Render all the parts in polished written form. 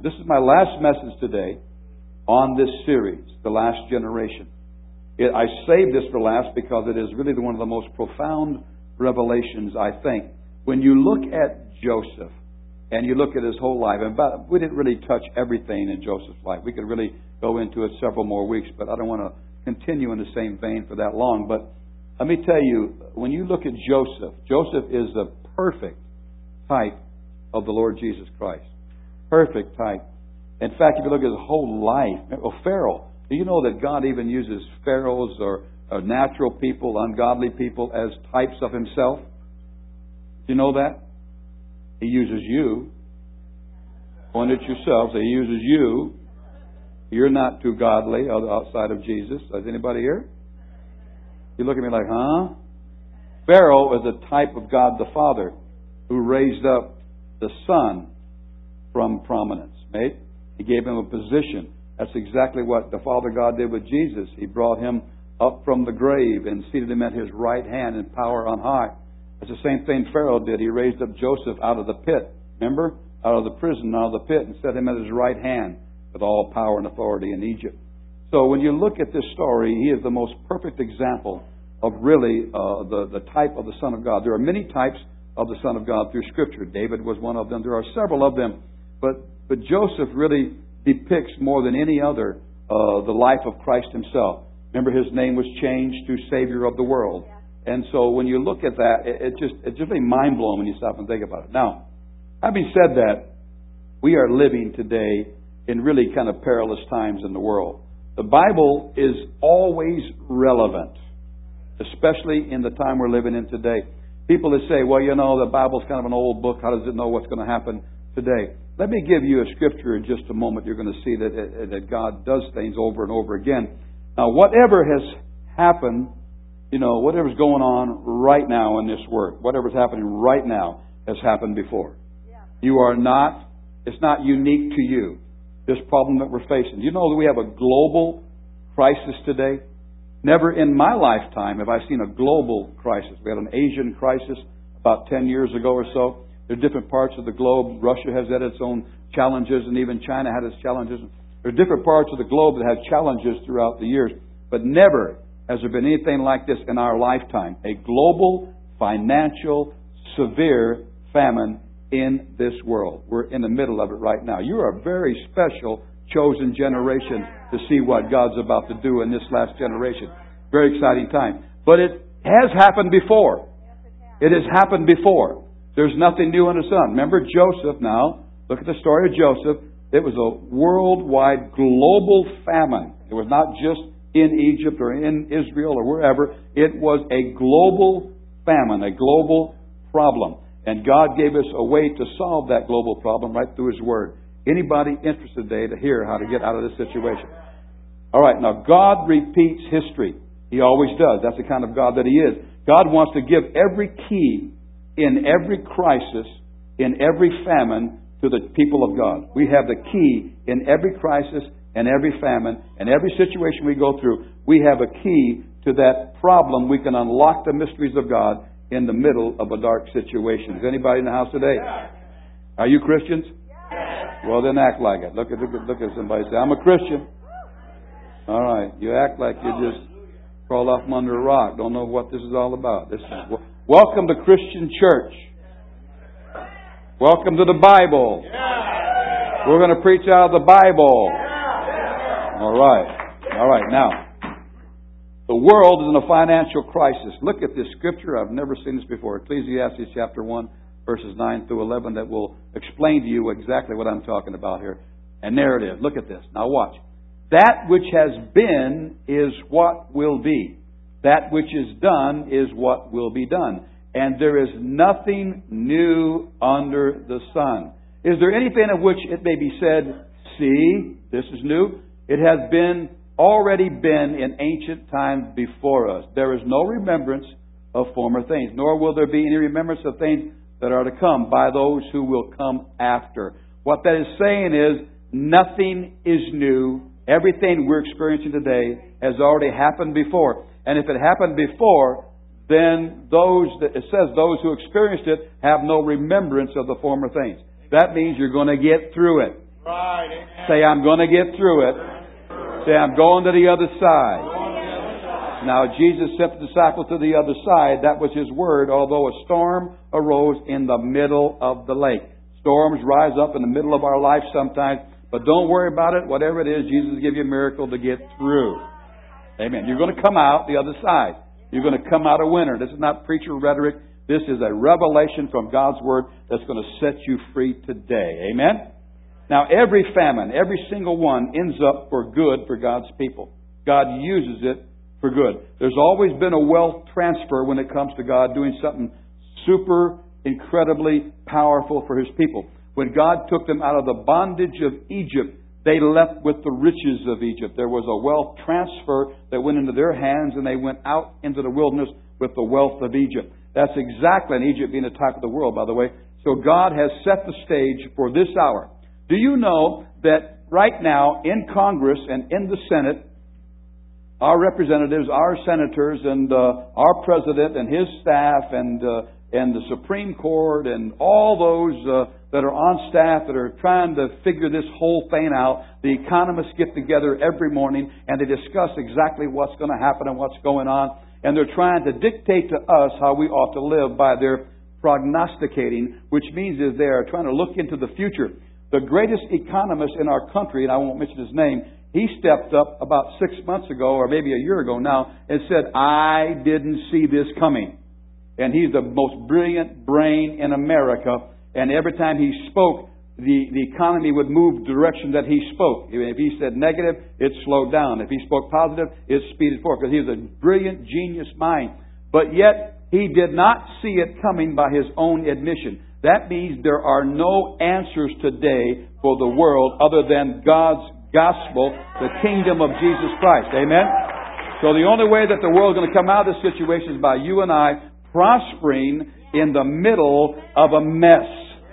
This is my last message today on this series, The Last Generation. I saved this for last because it is really one of the most profound revelations, I think. When you look at Joseph and you look at his whole life, and we didn't really touch everything in Joseph's life. We could really go into it several more weeks, but I don't want to continue in the same vein for that long. But let me tell you, when you look at Joseph, Joseph is the perfect type of the Lord Jesus Christ. Perfect type. In fact, if you look at his whole life, Pharaoh, do you know that God even uses pharaohs or natural people, ungodly people, as types of Himself? Do you know that? He uses you. Point at yourselves. He uses you. You're not too godly outside of Jesus. Is anybody here? You look at me like, huh? Pharaoh is a type of God the Father who raised up the Son from prominence. Right? He gave him a position. That's exactly what the Father God did with Jesus. He brought Him up from the grave and seated Him at His right hand in power on high. That's the same thing Pharaoh did. He raised up Joseph out of the pit. Remember? Out of the prison, out of the pit, and set him at His right hand with all power and authority in Egypt. So when you look at this story, he is the most perfect example of really the type of the Son of God. There are many types of the Son of God through Scripture. David was one of them. There are several of them. But Joseph really depicts more than any other the life of Christ Himself. Remember, His name was changed to Savior of the world. And so when you look at that, it's just really mind-blowing when you stop and think about it. Now, having said that, we are living today in really kind of perilous times in the world. The Bible is always relevant, especially in the time we're living in today. People that say, well, you know, the Bible's kind of an old book. How does it know what's going to happen today? Let me give you a scripture in just a moment. You're going to see that God does things over and over again. Now, whatever has happened, you know, whatever's going on right now in this work, whatever's happening right now has happened before. You are not, it's not unique to you, this problem that we're facing. You know that we have a global crisis today? Never in my lifetime have I seen a global crisis. We had an Asian crisis about 10 years ago or so. There are different parts of the globe. Russia has had its own challenges, and even China had its challenges. There are different parts of the globe that have challenges throughout the years. But never has there been anything like this in our lifetime. A global, financial, severe famine in this world. We're in the middle of it right now. You're a very special, chosen generation to see what God's about to do in this last generation. Very exciting time. But it has happened before. It has happened before. There's nothing new under the sun. Remember Joseph now. Look at the story of Joseph. It was a worldwide, global famine. It was not just in Egypt or in Israel or wherever. It was a global famine, a global problem. And God gave us a way to solve that global problem right through His Word. Anybody interested today to hear how to get out of this situation? All right, now God repeats history. He always does. That's the kind of God that He is. God wants to give every key in every crisis, in every famine, to the people of God. We have the key in every crisis and every famine and every situation we go through. We have a key to that problem. We can unlock the mysteries of God in the middle of a dark situation. Is anybody in the house today? Are you Christians? Well, then act like it. Look at somebody and say, I'm a Christian. All right. You act like you just crawled off from under a rock. Don't know what this is all about. Welcome to Christian Church. Welcome to the Bible. We're going to preach out of the Bible. All right. Now, the world is in a financial crisis. Look at this scripture. I've never seen this before. Ecclesiastes chapter 1, verses 9 through 11, that will explain to you exactly what I'm talking about here. And there it is. Look at this. Now watch. That which has been is what will be. That which is done is what will be done. And there is nothing new under the sun. Is there anything of which it may be said, see, this is new? It has already been in ancient times before us. There is no remembrance of former things, nor will there be any remembrance of things that are to come by those who will come after. What that is saying is, nothing is new. Everything we're experiencing today has already happened before. And if it happened before, then it says those who experienced it have no remembrance of the former things. That means you're going to get through it. Say, I'm going to get through it. Say, I'm going to the other side. Now, Jesus sent the disciples to the other side. That was His word, although a storm arose in the middle of the lake. Storms rise up in the middle of our life sometimes, but don't worry about it. Whatever it is, Jesus will give you a miracle to get through. Amen. You're going to come out the other side. You're going to come out a winner. This is not preacher rhetoric. This is a revelation from God's Word that's going to set you free today. Amen? Now, every famine, every single one ends up for good for God's people. God uses it for good. There's always been a wealth transfer when it comes to God doing something super, incredibly powerful for His people. When God took them out of the bondage of Egypt, they left with the riches of Egypt. There was a wealth transfer that went into their hands, and they went out into the wilderness with the wealth of Egypt. That's exactly, and Egypt being the type of the world, by the way. So God has set the stage for this hour. Do you know that right now in Congress and in the Senate, our representatives, our senators, and our president and his staff, and the Supreme Court, and all those that are on staff that are trying to figure this whole thing out, the economists get together every morning and they discuss exactly what's going to happen and what's going on. And they're trying to dictate to us how we ought to live by their prognosticating, which means is they are trying to look into the future. The greatest economist in our country, and I won't mention his name, he stepped up about 6 months ago, or maybe a year ago now, and said, I didn't see this coming. And he's the most brilliant brain in America. And every time he spoke, the economy would move the direction that he spoke. If he said negative, it slowed down. If he spoke positive, it speeded forward. Because he was a brilliant, genius mind. But yet, he did not see it coming by his own admission. That means there are no answers today for the world other than God's gospel, the kingdom of Jesus Christ. Amen? So the only way that the world is going to come out of this situation is by you and I prospering in the middle of a mess.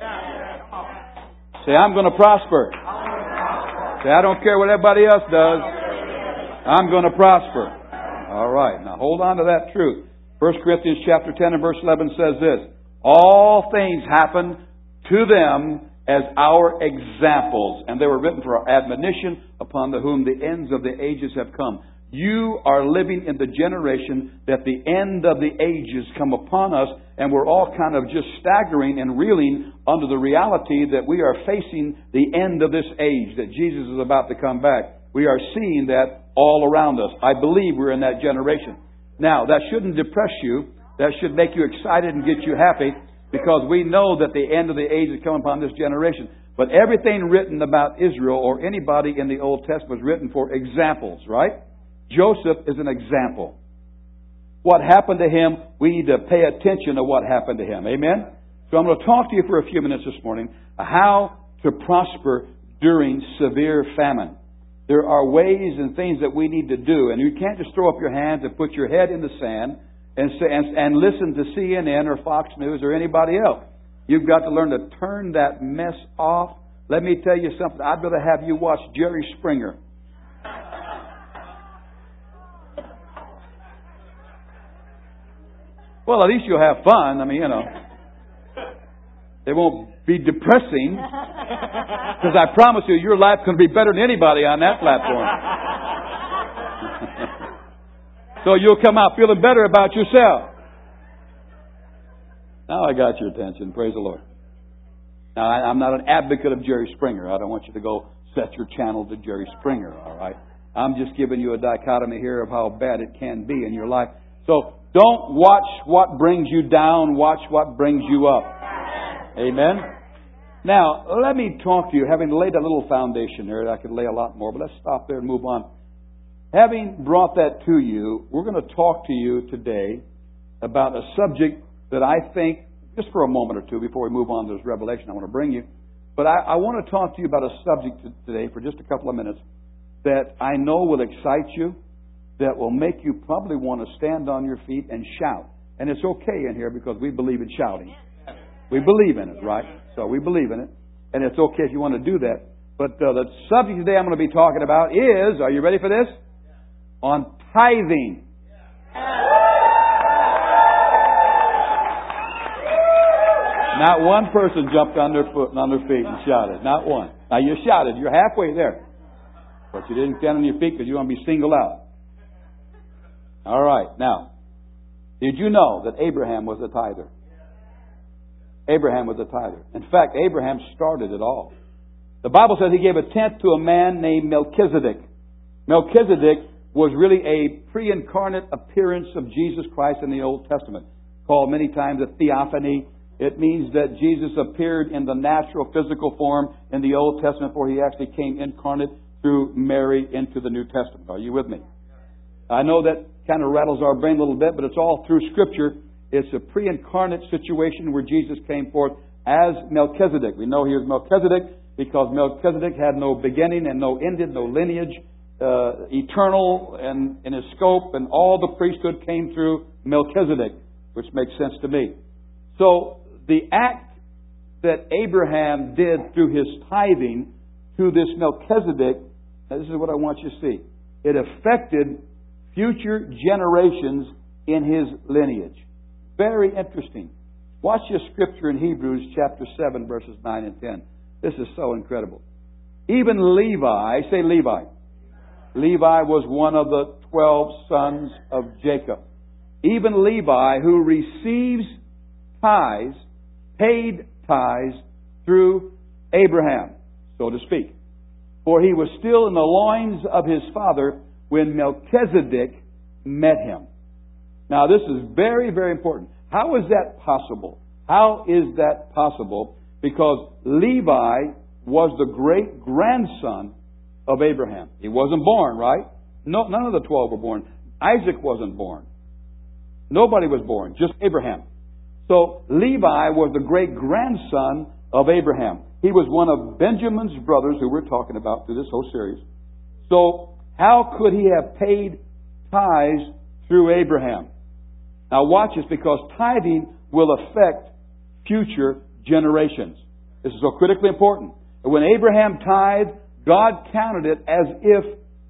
Say, I'm going to prosper. Say, I don't care what everybody else does. I'm going to prosper. All right. Now hold on to that truth. 1 Corinthians chapter 10 and verse 11 says this. All things happen to them as our examples, and they were written for our admonition, upon whom the ends of the ages have come. You are living in the generation that the end of the ages come upon us, and we're all kind of just staggering and reeling under the reality that we are facing the end of this age, that Jesus is about to come back. We are seeing that all around us. I believe we're in that generation. Now, that shouldn't depress you. That should make you excited and get you happy, because we know that the end of the age has come upon this generation. But everything written about Israel or anybody in the Old Testament was written for examples, right? Joseph is an example. What happened to him, we need to pay attention to what happened to him. Amen? So I'm going to talk to you for a few minutes this morning how to prosper during severe famine. There are ways and things that we need to do, and you can't just throw up your hands and put your head in the sand and listen to CNN or Fox News or anybody else. You've got to learn to turn that mess off. Let me tell you something. I'd rather have you watch Jerry Springer. Well, at least you'll have fun. I mean, it won't be depressing. Because I promise you, your life can be better than anybody on that platform. So you'll come out feeling better about yourself. Now I got your attention. Praise the Lord. Now, I'm not an advocate of Jerry Springer. I don't want you to go set your channel to Jerry Springer, all right? I'm just giving you a dichotomy here of how bad it can be in your life. So don't watch what brings you down. Watch what brings you up. Amen? Now, let me talk to you, having laid a little foundation there. I could lay a lot more, but let's stop there and move on. Having brought that to you, we're going to talk to you today about a subject that I think, just for a moment or two before we move on to this revelation I want to bring you, but I want to talk to you about a subject today for just a couple of minutes that I know will excite you, that will make you probably want to stand on your feet and shout. And it's okay in here because we believe in shouting. We believe in it, right? So we believe in it. And it's okay if you want to do that. But the subject today I'm going to be talking about is, are you ready for this? On tithing. Not one person jumped on their foot and on their feet and shouted. Not one. Now you shouted. You're halfway there. But you didn't stand on your feet because you want to be singled out. All right. Now, did you know that Abraham was a tither? Abraham was a tither. In fact, Abraham started it all. The Bible says he gave a tenth to a man named Melchizedek. Melchizedek was really a pre-incarnate appearance of Jesus Christ in the Old Testament, called many times a theophany. It means that Jesus appeared in the natural physical form in the Old Testament before He actually came incarnate through Mary into the New Testament. Are you with me? I know that kind of rattles our brain a little bit, but it's all through Scripture. It's a pre-incarnate situation where Jesus came forth as Melchizedek. We know he was Melchizedek because Melchizedek had no beginning and no ending, no lineage, eternal and in his scope, and all the priesthood came through Melchizedek, which makes sense to me. So the act that Abraham did through his tithing to this Melchizedek, this is what I want you to see. It affected future generations in his lineage. Very interesting. Watch this scripture in Hebrews chapter 7, verses 9 and 10. This is so incredible. Even Levi, say Levi. Levi was one of the 12 sons of Jacob. Even Levi, who receives tithes, paid tithes through Abraham, so to speak. For he was still in the loins of his father when Melchizedek met him. Now this is very, very important. How is that possible? How is that possible? Because Levi was the great-grandson of Abraham. He wasn't born, right? No, none of the 12 were born. Isaac wasn't born. Nobody was born, just Abraham. So Levi was the great-grandson of Abraham. He was one of Benjamin's brothers who we're talking about through this whole series. So how could he have paid tithes through Abraham? Now watch this, because tithing will affect future generations. This is so critically important. When Abraham tithed, God counted it as if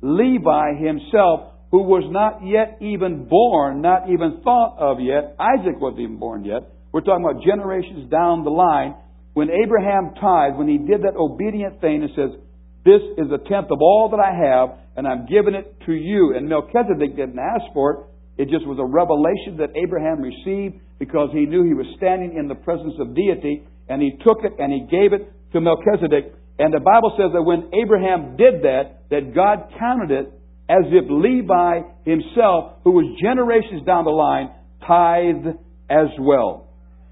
Levi himself, who was not yet even born, not even thought of yet, Isaac wasn't even born yet. We're talking about generations down the line. When Abraham tithed, when he did that obedient thing, it says, this is a tenth of all that I have, and I'm giving it to you. And Melchizedek didn't ask for it. It just was a revelation that Abraham received because he knew he was standing in the presence of deity, and he took it and he gave it to Melchizedek. And the Bible says that when Abraham did that, that God counted it as if Levi himself, who was generations down the line, tithed as well.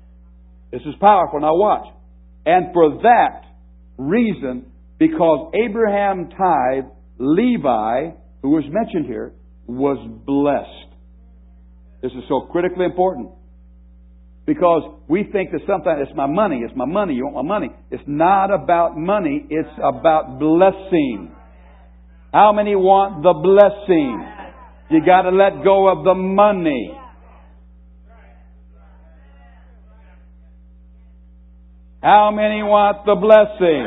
This is powerful. Now watch. And for that reason, because Abraham tithed, Levi, who was mentioned here, was blessed. This is so critically important. Because we think that sometimes it's my money, you want my money. It's not about money, it's about blessing. How many want the blessing? You got to let go of the money. How many want the blessing?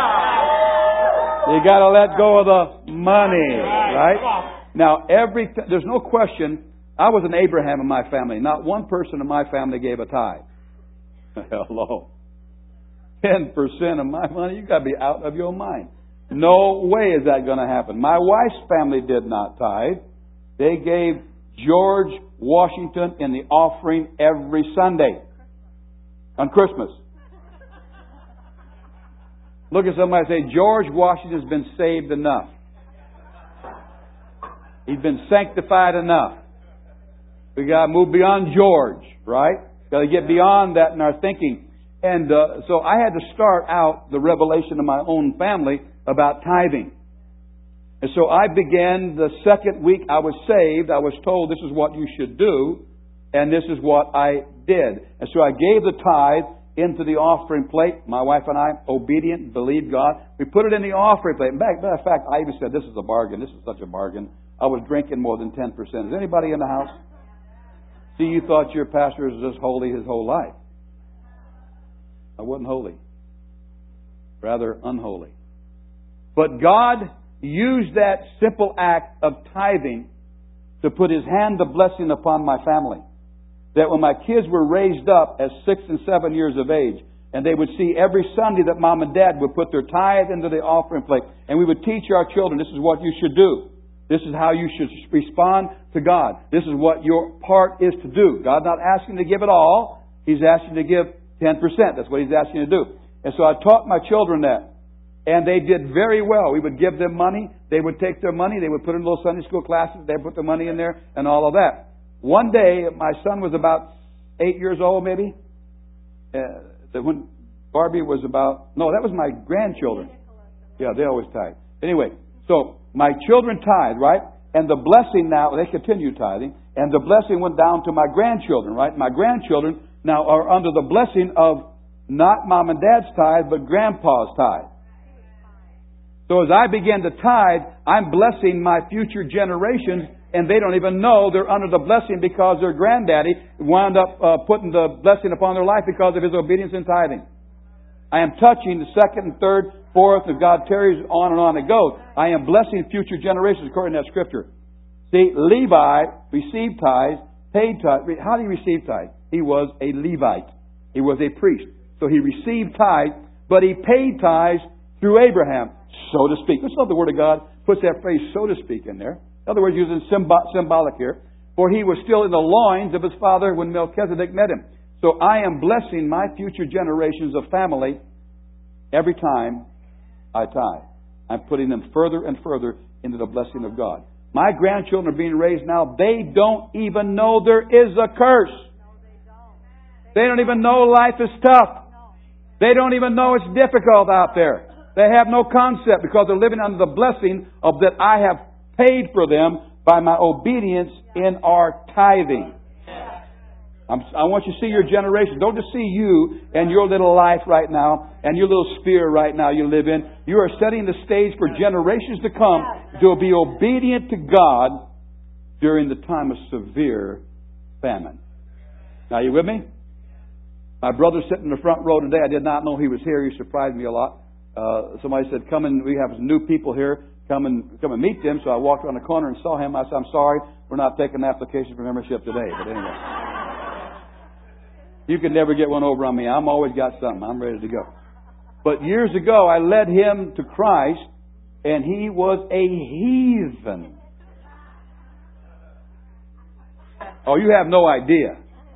You got to let go of the money, right? Now, there's no question. I was an Abraham in my family. Not one person in my family gave a tithe. Hello. 10% of my money? You got to be out of your mind. No way is that going to happen. My wife's family did not tithe. They gave George Washington in the offering every Sunday on Christmas. Look at somebody and say, George Washington's been saved enough. He's been sanctified enough. We got to move beyond George, right? Got to get beyond that in our thinking. And so I had to start out the revelation of my own family about tithing. And so I began the second week I was saved. I was told this is what you should do, and this is what I did. And so I gave the tithe into the offering plate. My wife and I, obedient, believed God. We put it in the offering plate. Matter of fact, I even said, this is a bargain. This is such a bargain. I was drinking more than 10%. Is anybody in the house? See, you thought your pastor was just holy his whole life. I wasn't holy. Rather unholy. But God used that simple act of tithing to put His hand of blessing upon my family. that when my kids were raised up at 6 and 7 years of age, and they would see every Sunday that Mom and Dad would put their tithe into the offering plate, and we would teach our children, this is what you should do. This is how you should respond to God. This is what your part is to do. God's not asking you to give it all. He's asking you to give 10%. That's what He's asking you to do. And so I taught my children that. And they did very well. We would give them money. They would take their money. They would put it in little Sunday school classes. They'd put the money in there and all of that. One day, my son was about 8 years old, maybe. When Barbie was about... No, that was my grandchildren. Yeah, they always tithe. Anyway, so my children tithe, right? And the blessing now, they continue tithing. And the blessing went down to my grandchildren, right? My grandchildren now are under the blessing of not Mom and Dad's tithe, but Grandpa's tithe. So as I begin to tithe, I'm blessing my future generations, and they don't even know they're under the blessing because their granddaddy wound up putting the blessing upon their life because of his obedience in tithing. I am touching the second and third, fourth, if God tarries, on it goes. I am blessing future generations according to that Scripture. See, Levi received tithes, paid tithes. How did he receive tithes? He was a Levite. He was a priest. So he received tithes, but he paid tithes through Abraham, so to speak. Let's love the Word of God. Puts that phrase, so to speak, in there. In other words, using symbolic here. For he was still in the loins of his father when Melchizedek met him. So I am blessing my future generations of family every time I tithe. I'm putting them further and further into the blessing of God. My grandchildren are being raised now. They don't even know there is a curse. They don't even know life is tough. They don't even know it's difficult out there. They have no concept because they're living under the blessing of that I have paid for them by my obedience in our tithing. I want you to see your generation. Don't just see you and your little life right now and your little sphere right now you live in. You are setting the stage for generations to come to be obedient to God during the time of severe famine. Now, are you with me? My brother sitting in the front row today, I did not know he was here. He surprised me a lot. Somebody said, come in, we have some new people here. Come and meet them. So I walked around the corner and saw him. I said, I'm sorry, we're not taking an application for membership today. But anyway. You could never get one over on me. I'm always got something. I'm ready to go. But years ago, I led him to Christ, and he was a heathen. Oh, you have no idea.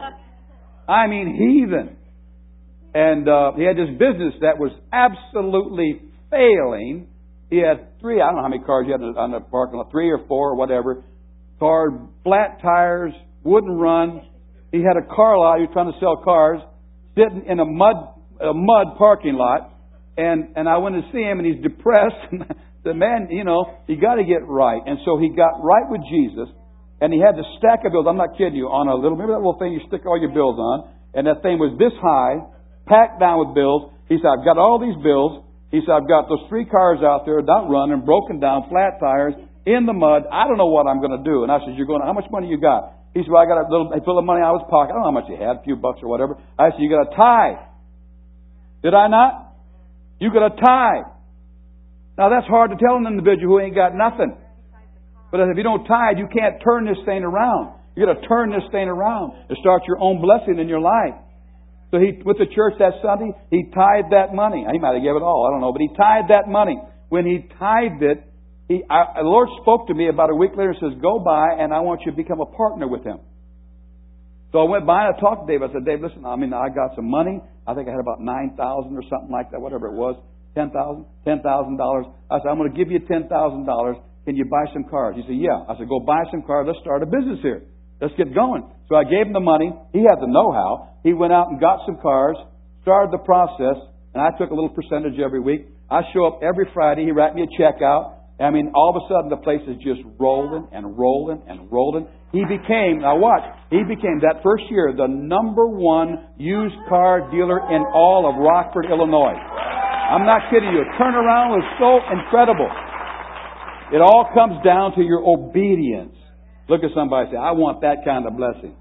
I mean, heathen. And he had this business that was absolutely failing. He had three, I don't know how many cars he had on the parking lot, 3 or 4 or whatever. Car, flat tires, wouldn't run. He had a car lot. He was trying to sell cars, sitting in a mud parking lot. And I went to see him, and he's depressed. The man, you got to get right. And so he got right with Jesus. And he had the stack of bills. I'm not kidding you. Remember that little thing you stick all your bills on? And that thing was this high, packed down with bills. He said, I've got all these bills. He said, I've got those 3 cars out there not running, broken down, flat tires, in the mud. I don't know what I'm going to do. And I said, how much money you got? He said, well, I got a full of money out of his pocket. I don't know how much he had, a few bucks or whatever. I said, you got a tithe. Did I not? You got a tithe. Now that's hard to tell an individual who ain't got nothing. But if you don't tithe, you can't turn this thing around. You got to turn this thing around and start your own blessing in your life. So he, with the church that Sunday, he tithed that money. He might have given it all, I don't know, but he tithed that money. When he tithed it, the Lord spoke to me about a week later and says, go by and I want you to become a partner with him. So I went by and I talked to Dave. I said, Dave, listen, I got some money. I think I had about $9,000 or something like that, whatever it was. $10,000. I said, I'm going to give you $10,000. Can you buy some cars? He said, yeah. I said, go buy some cars. Let's start a business here. Let's get going. So I gave him the money. He had the know-how. He went out and got some cars, started the process, and I took a little percentage every week. I show up every Friday. He write me a check out. All of a sudden the place is just rolling and rolling and rolling. He became, that first year, the #1 used car dealer in all of Rockford, Illinois. I'm not kidding you. Turnaround was so incredible. It all comes down to your obedience. Look at somebody and say, I want that kind of blessing.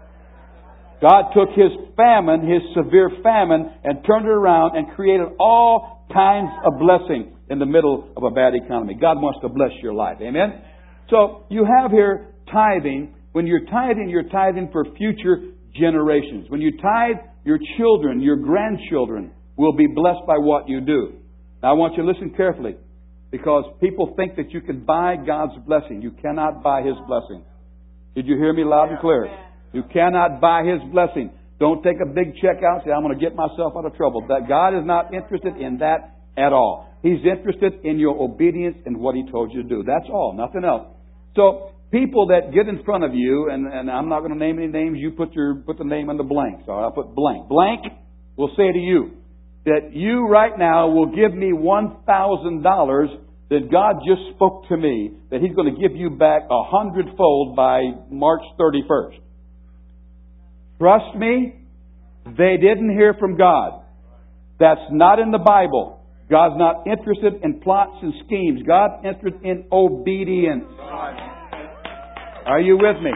God took his famine, his severe famine, and turned it around and created all kinds of blessing in the middle of a bad economy. God wants to bless your life. Amen? So you have here tithing. When you're tithing for future generations. When you tithe, your children, your grandchildren will be blessed by what you do. Now I want you to listen carefully, because people think that you can buy God's blessing. You cannot buy His blessing. Did you hear me loud and clear? You cannot buy His blessing. Don't take a big check out and say, I'm going to get myself out of trouble. That God is not interested in that at all. He's interested in your obedience and what He told you to do. That's all, nothing else. So, people that get in front of you, and I'm not going to name any names, you put the name in the blank. So I'll put blank. Blank will say to you that you right now will give me $1,000 that God just spoke to me that He's going to give you back 100-fold by March 31st. Trust me, they didn't hear from God. That's not in the Bible. God's not interested in plots and schemes. God's interested in obedience. Are you with me?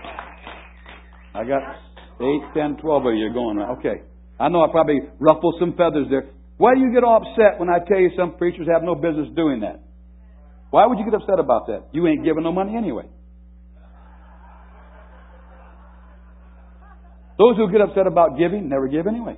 I got 8, 10, 12 of you going. Okay. I know I probably ruffled some feathers there. Why do you get all upset when I tell you some preachers have no business doing that? Why would you get upset about that? You ain't giving no money anyway. Those who get upset about giving never give anyway.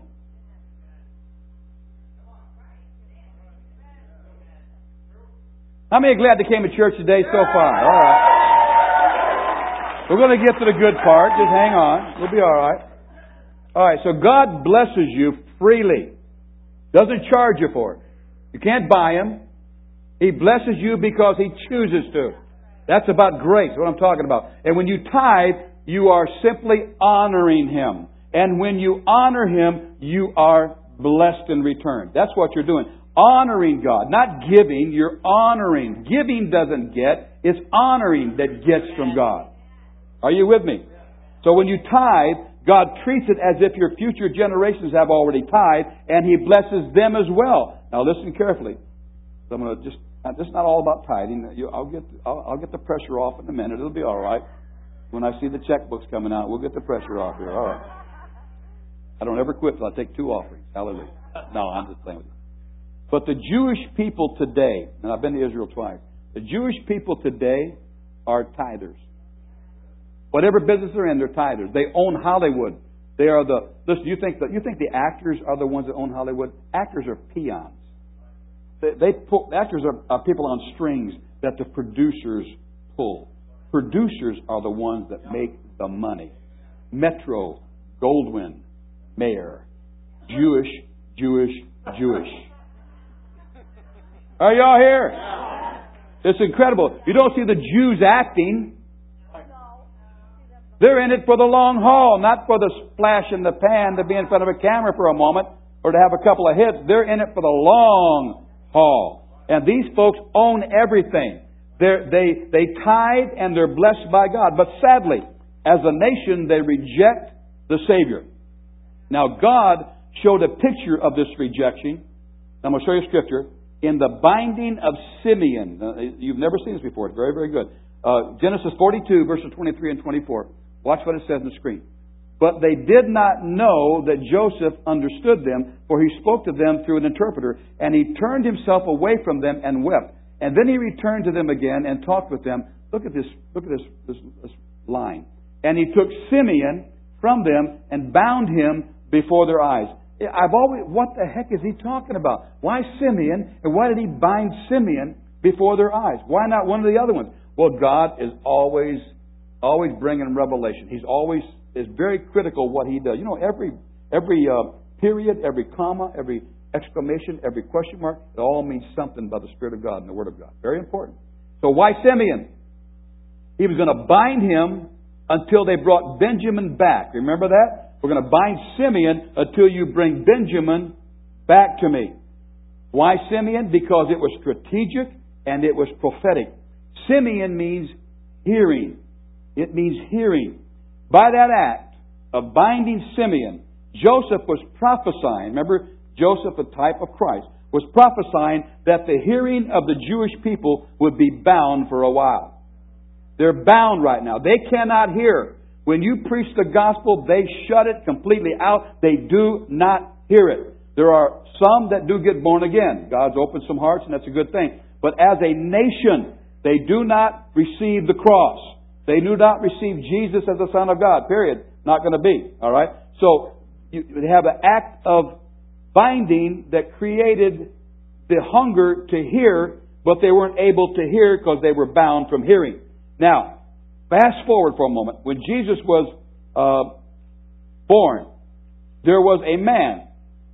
How many are glad they came to church today so far? All right. We're going to get to the good part. Just hang on. We'll be all right. All right. So God blesses you freely. Doesn't charge you for it. You can't buy Him. He blesses you because He chooses to. That's about grace, what I'm talking about. And when you tithe, you are simply honoring Him. And when you honor Him, you are blessed in return. That's what you're doing. Honoring God. Not giving, you're honoring. Giving doesn't get. It's honoring that gets from God. Are you with me? So when you tithe, God treats it as if your future generations have already tithed, and He blesses them as well. Now listen carefully. So I'm going to this is not all about tithing. I'll get the pressure off in a minute. It'll be all right. When I see the checkbooks coming out, we'll get the pressure off here. All right. I don't ever quit till I take 2 offerings. Hallelujah. No, I'm just playing with you. But the Jewish people today, and I've been to Israel twice, the Jewish people today are tithers. Whatever business they're in, they're tithers. They own Hollywood. They are the... Listen, you think the actors are the ones that own Hollywood? Actors are peons. Actors are people on strings that the producers pull. Producers are the ones that make the money. Metro, Goldwyn, Mayer. Jewish. Are y'all here? It's incredible. You don't see the Jews acting. They're in it for the long haul, not for the splash in the pan to be in front of a camera for a moment or to have a couple of hits. They're in it for the long haul. And these folks own everything. They tithe and they're blessed by God. But sadly, as a nation, they reject the Savior. Now, God showed a picture of this rejection. I'm going to show you Scripture. In the binding of Simeon. You've never seen this before. It's very, very good. Genesis 42, verses 23 and 24. Watch what it says on the screen. But they did not know that Joseph understood them, for he spoke to them through an interpreter, and he turned himself away from them and wept. And then he returned to them again and talked with them. Look at this line. And he took Simeon from them and bound him before their eyes. What the heck is he talking about? Why Simeon? And why did he bind Simeon before their eyes? Why not one of the other ones? Well, God is always bringing revelation. He's always is very critical what He does. You know, every period, every comma, every exclamation, every question mark, it all means something by the Spirit of God and the Word of God. Very important. So why Simeon? He was going to bind him until they brought Benjamin back. Remember that? We're going to bind Simeon until you bring Benjamin back to me. Why Simeon? Because it was strategic and it was prophetic. Simeon means hearing. It means hearing. By that act of binding Simeon, Joseph was prophesying. Remember, Joseph, a type of Christ, was prophesying that the hearing of the Jewish people would be bound for a while. They're bound right now. They cannot hear. When you preach the gospel, they shut it completely out. They do not hear it. There are some that do get born again. God's opened some hearts, and that's a good thing. But as a nation, they do not receive the cross. They do not receive Jesus as the Son of God, period. not going to be. All right? So you have an act of binding that created the hunger to hear, but they weren't able to hear because they were bound from hearing. Now, fast forward for a moment. When Jesus was born, there was a man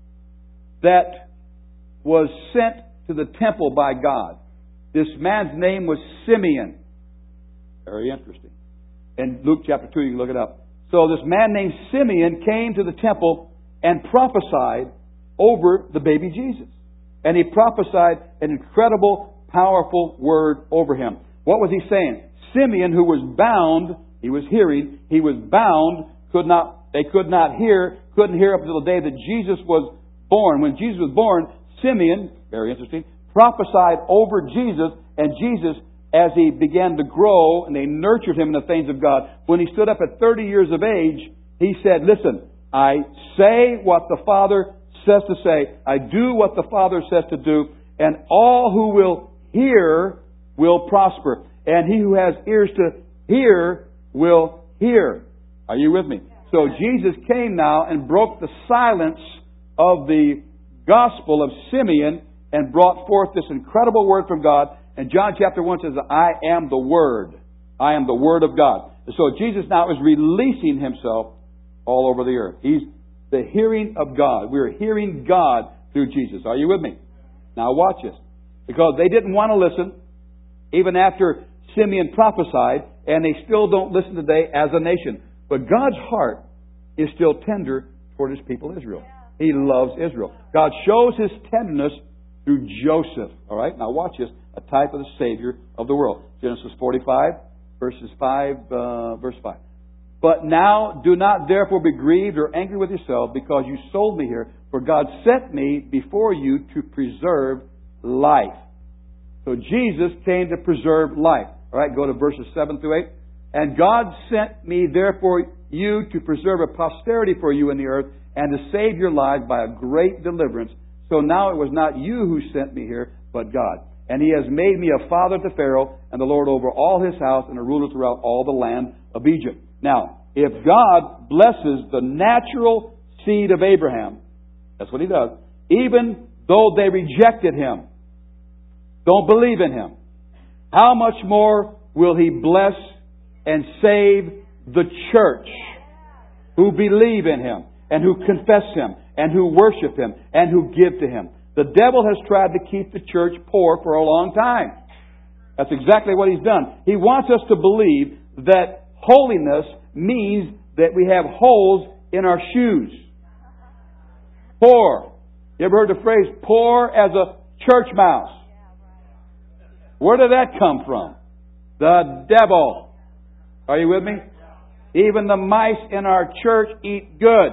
that was sent to the temple by God. This man's name was Simeon. Very interesting. In Luke chapter 2, you can look it up. So this man named Simeon came to the temple and prophesied over the baby Jesus. And he prophesied an incredible, powerful word over him. What was he saying? Simeon, who was bound, he was hearing, he was bound, they could not hear, couldn't hear up until the day that Jesus was born. When Jesus was born, Simeon, very interesting, prophesied over Jesus, and Jesus, as he began to grow, and they nurtured him in the things of God, when he stood up at 30 years of age, he said, listen, I say what the Father says to say, I do what the Father says to do, and all who will hear will prosper. And he who has ears to hear will hear. Are you with me? So Jesus came now and broke the silence of the gospel of Simeon and brought forth this incredible word from God. And John chapter 1 says, I am the Word. I am the Word of God. So Jesus now is releasing Himself all over the earth. He's the hearing of God. We're hearing God through Jesus. Are you with me? Now watch this. Because they didn't want to listen, even after Simeon prophesied, and they still don't listen today as a nation. But God's heart is still tender toward His people Israel. He loves Israel. God shows His tenderness through Joseph. All right? Now watch this. A type of the Savior of the world. Genesis 45, verse 5. But now do not therefore be grieved or angry with yourself because you sold me here. For God sent me before you to preserve life. So Jesus came to preserve life. All right, go to verses 7 through 8. And God sent me therefore you to preserve a posterity for you in the earth and to save your lives by a great deliverance. So now it was not you who sent me here, but God. And He has made me a father to Pharaoh and the Lord over all his house and a ruler throughout all the land of Egypt. Now, if God blesses the natural seed of Abraham, that's what He does, even though they rejected Him, don't believe in Him, how much more will He bless and save the church who believe in Him and who confess Him and who worship Him and who give to Him? The devil has tried to keep the church poor for a long time. That's exactly what he's done. He wants us to believe that holiness means that we have holes in our shoes. Poor. You ever heard the phrase, poor as a church mouse? Where did that come from? The devil. Are you with me? Even the mice in our church eat good.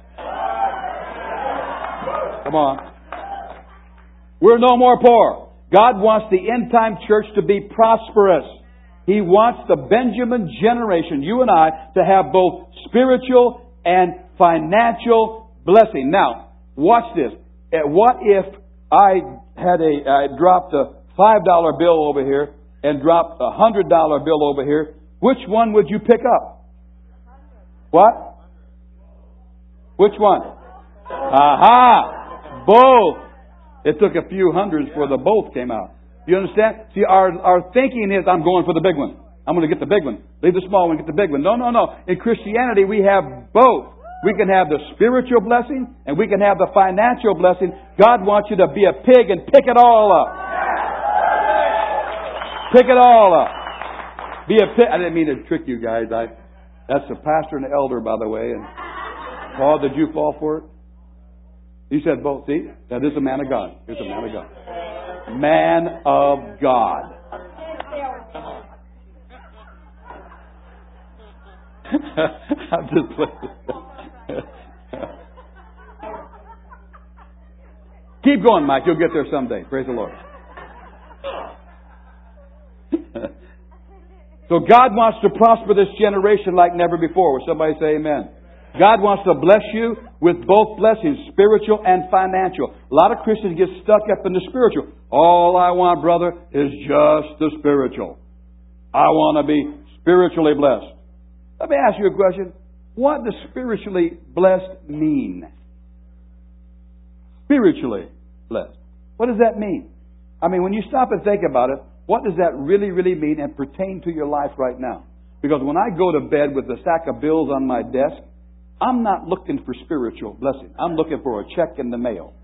Come on. We're no more poor. God wants the end-time church to be prosperous. He wants the Benjamin generation, you and I, to have both spiritual and financial blessing. Now, watch this. What if I dropped a $5 bill over here and dropped a $100 bill over here? Which one would you pick up? What? Which one? Aha! Both. It took a few hundreds before the both came out. You understand? See, our thinking is, I'm going for the big one. I'm going to get the big one. Leave the small one, get the big one. No. In Christianity, we have both. We can have the spiritual blessing and we can have the financial blessing. God wants you to be a pig and pick it all up. Pick it all up. Be a pig. I didn't mean to trick you guys. That's the pastor and the elder, by the way. And Paul, did you fall for it? He said both. See? That is a man of God. Here's a man of God. Man of God. I'm just playing. Keep going, Mike. You'll get there someday. Praise the Lord. So God wants to prosper this generation like never before. Will somebody say amen? God wants to bless you with both blessings, spiritual and financial. A lot of Christians get stuck up in the spiritual. All I want, brother, is just the spiritual. I want to be spiritually blessed. Let me ask you a question. What does spiritually blessed mean? Spiritually blessed. What does that mean? I mean, when you stop and think about it, what does that really, really mean and pertain to your life right now? Because when I go to bed with a stack of bills on my desk, I'm not looking for spiritual blessing. I'm looking for a check in the mail.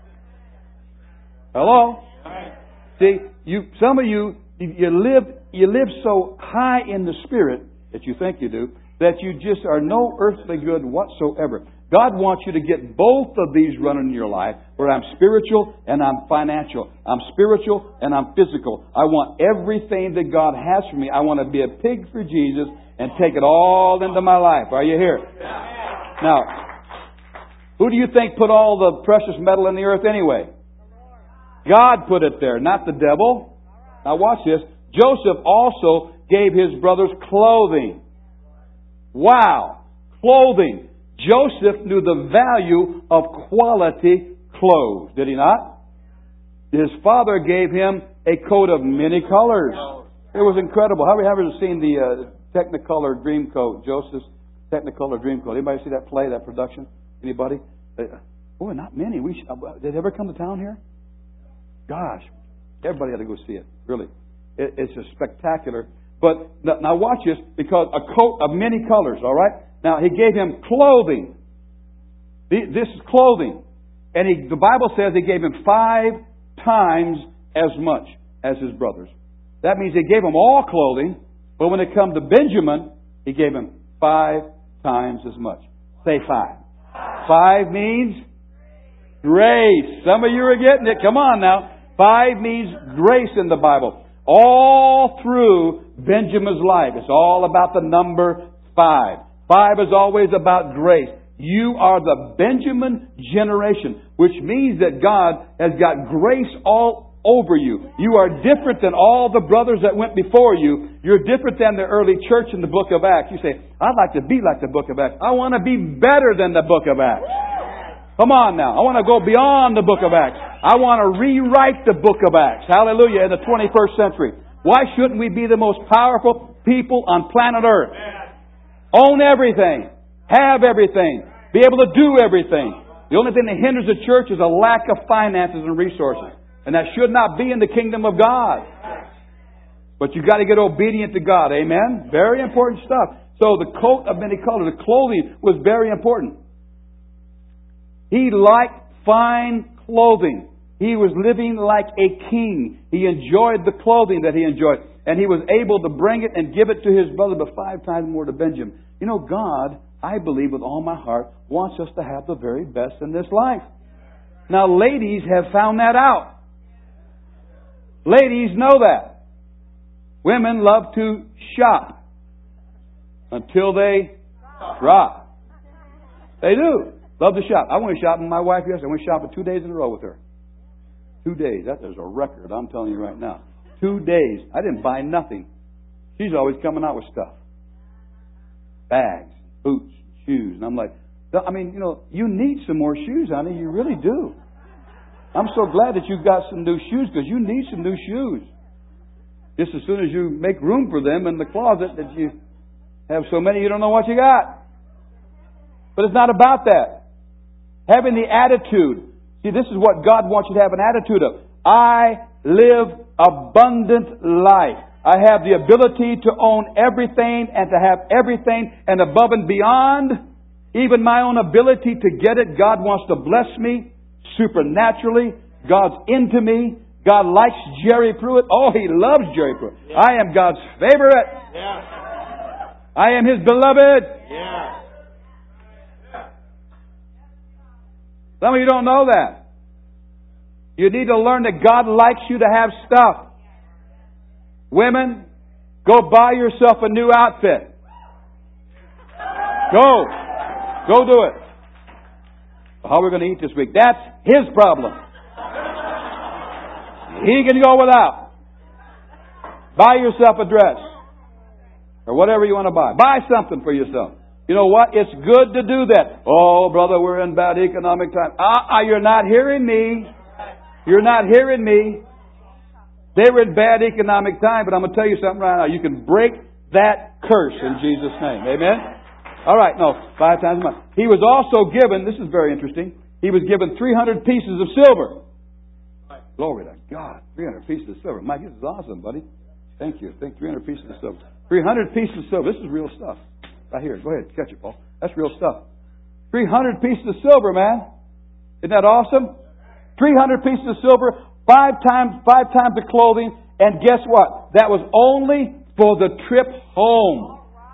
Hello? See, some of you live so high in the Spirit that you think you do, that you just are no earthly good whatsoever. God wants you to get both of these running in your life, where I'm spiritual and I'm financial. I'm spiritual and I'm physical. I want everything that God has for me. I want to be a pig for Jesus and take it all into my life. Are you here? Now, who do you think put all the precious metal in the earth anyway? God put it there, not the devil. Now watch this. Joseph also gave his brothers clothing. Wow! Clothing. Joseph knew the value of quality clothes, did he not? His father gave him a coat of many colors. It was incredible. Have you ever seen the Technicolor Dream Coat, Joseph's Technicolor Dream Coat? Anybody see that play, that production? Anybody? Oh, not many. Did it ever come to town here? Gosh, everybody had to go see it. Really, it's just spectacular. But now watch this, because a coat of many colors. All right. Now, he gave him clothing. This is clothing. And the Bible says he gave him 5 times as much as his brothers. That means he gave him all clothing, but when it comes to Benjamin, he gave him 5 times as much. Say 5. 5 means grace. Some of you are getting it. Come on now. 5 means grace in the Bible. All through Benjamin's life, it's all about the number 5. 5 is always about grace. You are the Benjamin generation, which means that God has got grace all over you. You are different than all the brothers that went before you. You're different than the early church in the book of Acts. You say, I'd like to be like the book of Acts. I want to be better than the book of Acts. Come on now. I want to go beyond the book of Acts. I want to rewrite the book of Acts. Hallelujah. In the 21st century. Why shouldn't we be the most powerful people on planet Earth? Own everything. Have everything. Be able to do everything. The only thing that hinders the church is a lack of finances and resources. And that should not be in the kingdom of God. But you've got to get obedient to God. Amen? Very important stuff. So the coat of many colors, the clothing was very important. He liked fine clothing. He was living like a king. He enjoyed the clothing that he enjoyed. And he was able to bring it and give it to his brother, but 5 times more to Benjamin. You know, God, I believe with all my heart, wants us to have the very best in this life. Now, ladies have found that out. Ladies know that. Women love to shop until they drop. They do. Love to shop. I went shopping with my wife yesterday. I went shopping 2 days in a row with her. 2 days. That is a record, I'm telling you right now. 2 days. I didn't buy nothing. She's always coming out with stuff. Bags, boots, shoes. And I'm like, I mean, you know, you need some more shoes, honey. You really do. I'm so glad that you've got some new shoes, because you need some new shoes. Just as soon as you make room for them in the closet, that you have so many you don't know what you got. But it's not about that. Having the attitude. See, this is what God wants you to have an attitude of. I live abundant life. I have the ability to own everything and to have everything, and above and beyond even my own ability to get it. God wants to bless me supernaturally. God's into me. God likes Jerry Pruitt. Oh, He loves Jerry Pruitt. Yeah. I am God's favorite. Yeah. I am His beloved. Yeah. Some of you don't know that. You need to learn that God likes you to have stuff. Women, go buy yourself a new outfit. Go. Go do it. How are we going to eat this week? That's his problem. He can go without. Buy yourself a dress. Or whatever you want to buy. Buy something for yourself. You know what? It's good to do that. Oh, brother, we're in bad economic time. You're not hearing me. You're not hearing me. They were in bad economic time, but I'm going to tell you something right now. You can break that curse in Jesus' name. Amen? All right, no, 5 times a month. He was also given, this is very interesting, he was given 300 pieces of silver. Glory to God. 300 pieces of silver. Mike, this is awesome, buddy. Thank you. 300 pieces of silver. 300 pieces of silver. This is real stuff. Right here. Go ahead. Catch it, Paul. That's real stuff. 300 pieces of silver, man. Isn't that awesome? 300 pieces of silver, 5 times the clothing, and guess what? That was only for the trip home.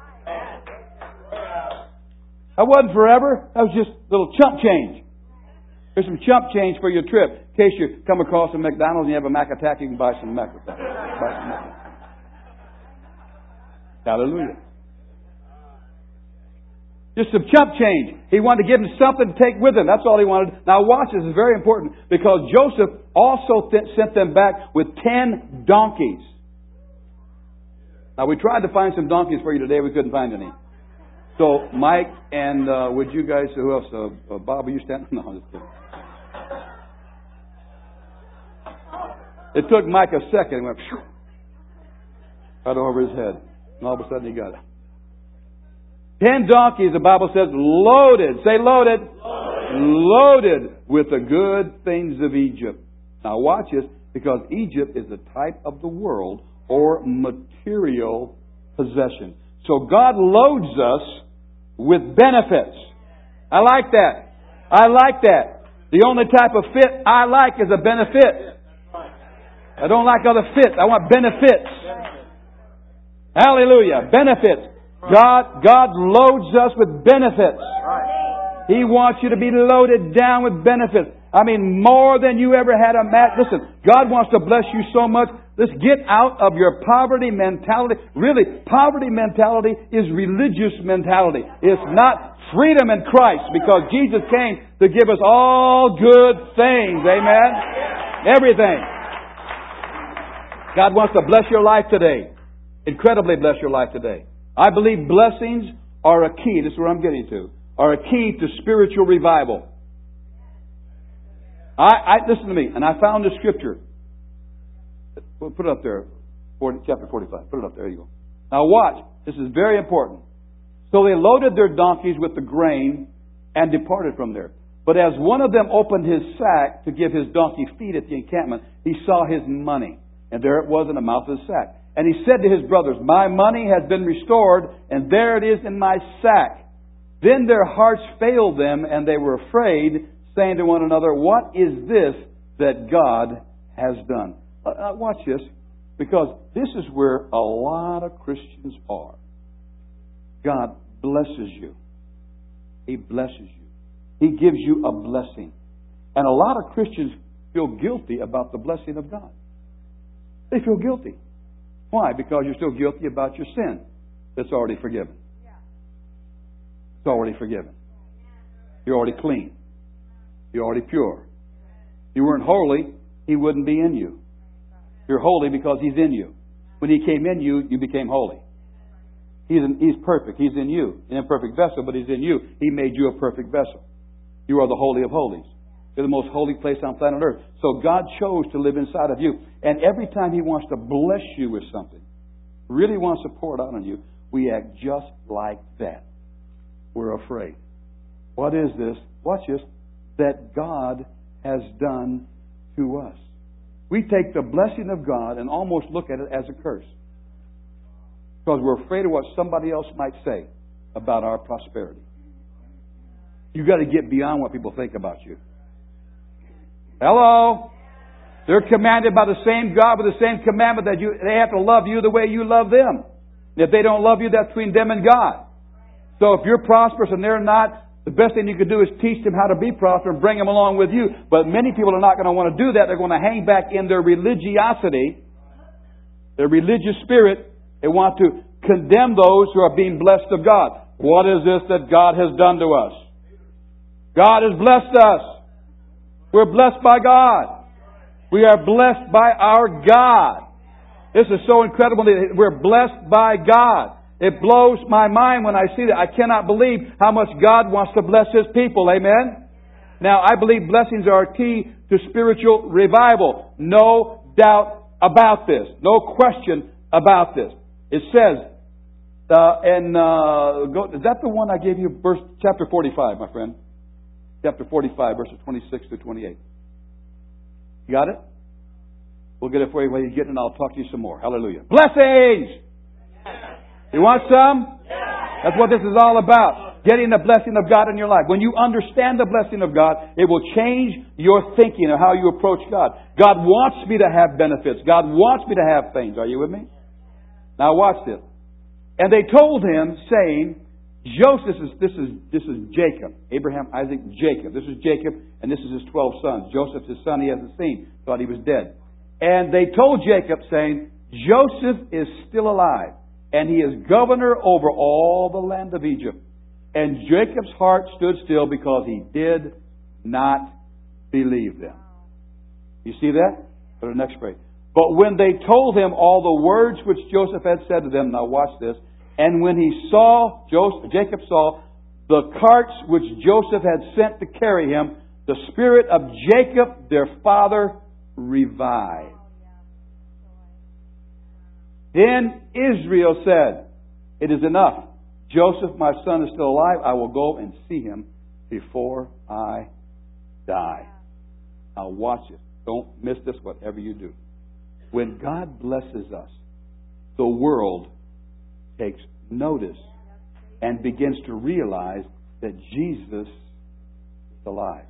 That wasn't forever. That was just a little chump change. There's some chump change for your trip. In case you come across a McDonald's and you have a Mac attack, you can buy some Mac attack. Hallelujah. Just some chump change. He wanted to give him something to take with him. That's all he wanted. Now watch, this is very important because Joseph also sent them back with 10 donkeys. Now we tried to find some donkeys for you today. We couldn't find any. So Mike and would you guys, who else? Bob, are you standing? No, I'm just kidding. It took Mike a second. He went right over his head. And all of a sudden he got it. 10 donkeys, the Bible says, loaded. Say loaded. Loaded with the good things of Egypt. Now watch this, because Egypt is a type of the world or material possession. So God loads us with benefits. I like that. I like that. The only type of fit I like is a benefit. I don't like other fits. I want benefits. Hallelujah. Benefits. God loads us with benefits. He wants you to be loaded down with benefits. I mean, more than you ever had Listen, God wants to bless you so much. Let's get out of your poverty mentality. Really, poverty mentality is religious mentality. It's not freedom in Christ, because Jesus came to give us all good things. Amen? Everything. God wants to bless your life today. Incredibly bless your life today. I believe blessings are a key. This is where I'm getting to. Are a key to spiritual revival. Listen to me, and I found the scripture. Put it up there, chapter 45. Put it up there. There you go. Now watch. This is very important. So they loaded their donkeys with the grain and departed from there. But as one of them opened his sack to give his donkey feed at the encampment, he saw his money. And there it was in the mouth of the sack. And he said to his brothers, "My money has been restored, and there it is in my sack." Then their hearts failed them, and they were afraid, saying to one another, "What is this that God has done?" Watch this, because this is where a lot of Christians are. God blesses you. He blesses you. He gives you a blessing. And a lot of Christians feel guilty about the blessing of God. They feel guilty. Why? Because you're still guilty about your sin that's already forgiven. It's already forgiven. You're already clean. You're already pure. If you weren't holy, He wouldn't be in you. You're holy because He's in you. When He came in you, you became holy. He's perfect. He's in you. An imperfect vessel, but He's in you. He made you a perfect vessel. You are the Holy of Holies. You're the most holy place on planet Earth. So God chose to live inside of you. And every time He wants to bless you with something, really wants to pour it out on you, we act just like that. We're afraid. What is this? Watch this. That God has done to us. We take the blessing of God and almost look at it as a curse. Because we're afraid of what somebody else might say about our prosperity. You've got to get beyond what people think about you. Hello? They're commanded by the same God with the same commandment that they have to love you the way you love them. And if they don't love you, that's between them and God. So if you're prosperous and they're not, the best thing you can do is teach them how to be prosperous and bring them along with you. But many people are not going to want to do that. They're going to hang back in their religiosity, their religious spirit. They want to condemn those who are being blessed of God. What is this that God has done to us? God has blessed us. We're blessed by God. We are blessed by our God. This is so incredible. We're blessed by God. It blows my mind when I see that. I cannot believe how much God wants to bless His people. Amen? Now, I believe blessings are key to spiritual revival. No doubt about this. No question about this. It says, Is that the one I gave you? Verse chapter 45, my friend. Chapter 45, verses 26 to 28. You got it? We'll get it for you while you get it, and I'll talk to you some more. Hallelujah. Blessings! You want some? That's what this is all about. Getting the blessing of God in your life. When you understand the blessing of God, it will change your thinking of how you approach God. God wants me to have benefits. God wants me to have things. Are you with me? Now watch this. And they told him, saying, Joseph, this is Jacob. Abraham, Isaac, Jacob. This is Jacob, and this is his 12 sons. Joseph, his son, he hasn't seen. Thought he was dead. And they told Jacob, saying, Joseph is still alive, and he is governor over all the land of Egypt. And Jacob's heart stood still because he did not believe them. You see that? Go to the next phrase. But when they told him all the words which Joseph had said to them, now watch this, and when he saw, Jacob saw the carts which Joseph had sent to carry him, the spirit of Jacob, their father, revived. Then Israel said, it is enough. Joseph, my son, is still alive. I will go and see him before I die. Now watch it. Don't miss this, whatever you do. When God blesses us, the world takes notice and begins to realize that Jesus is alive.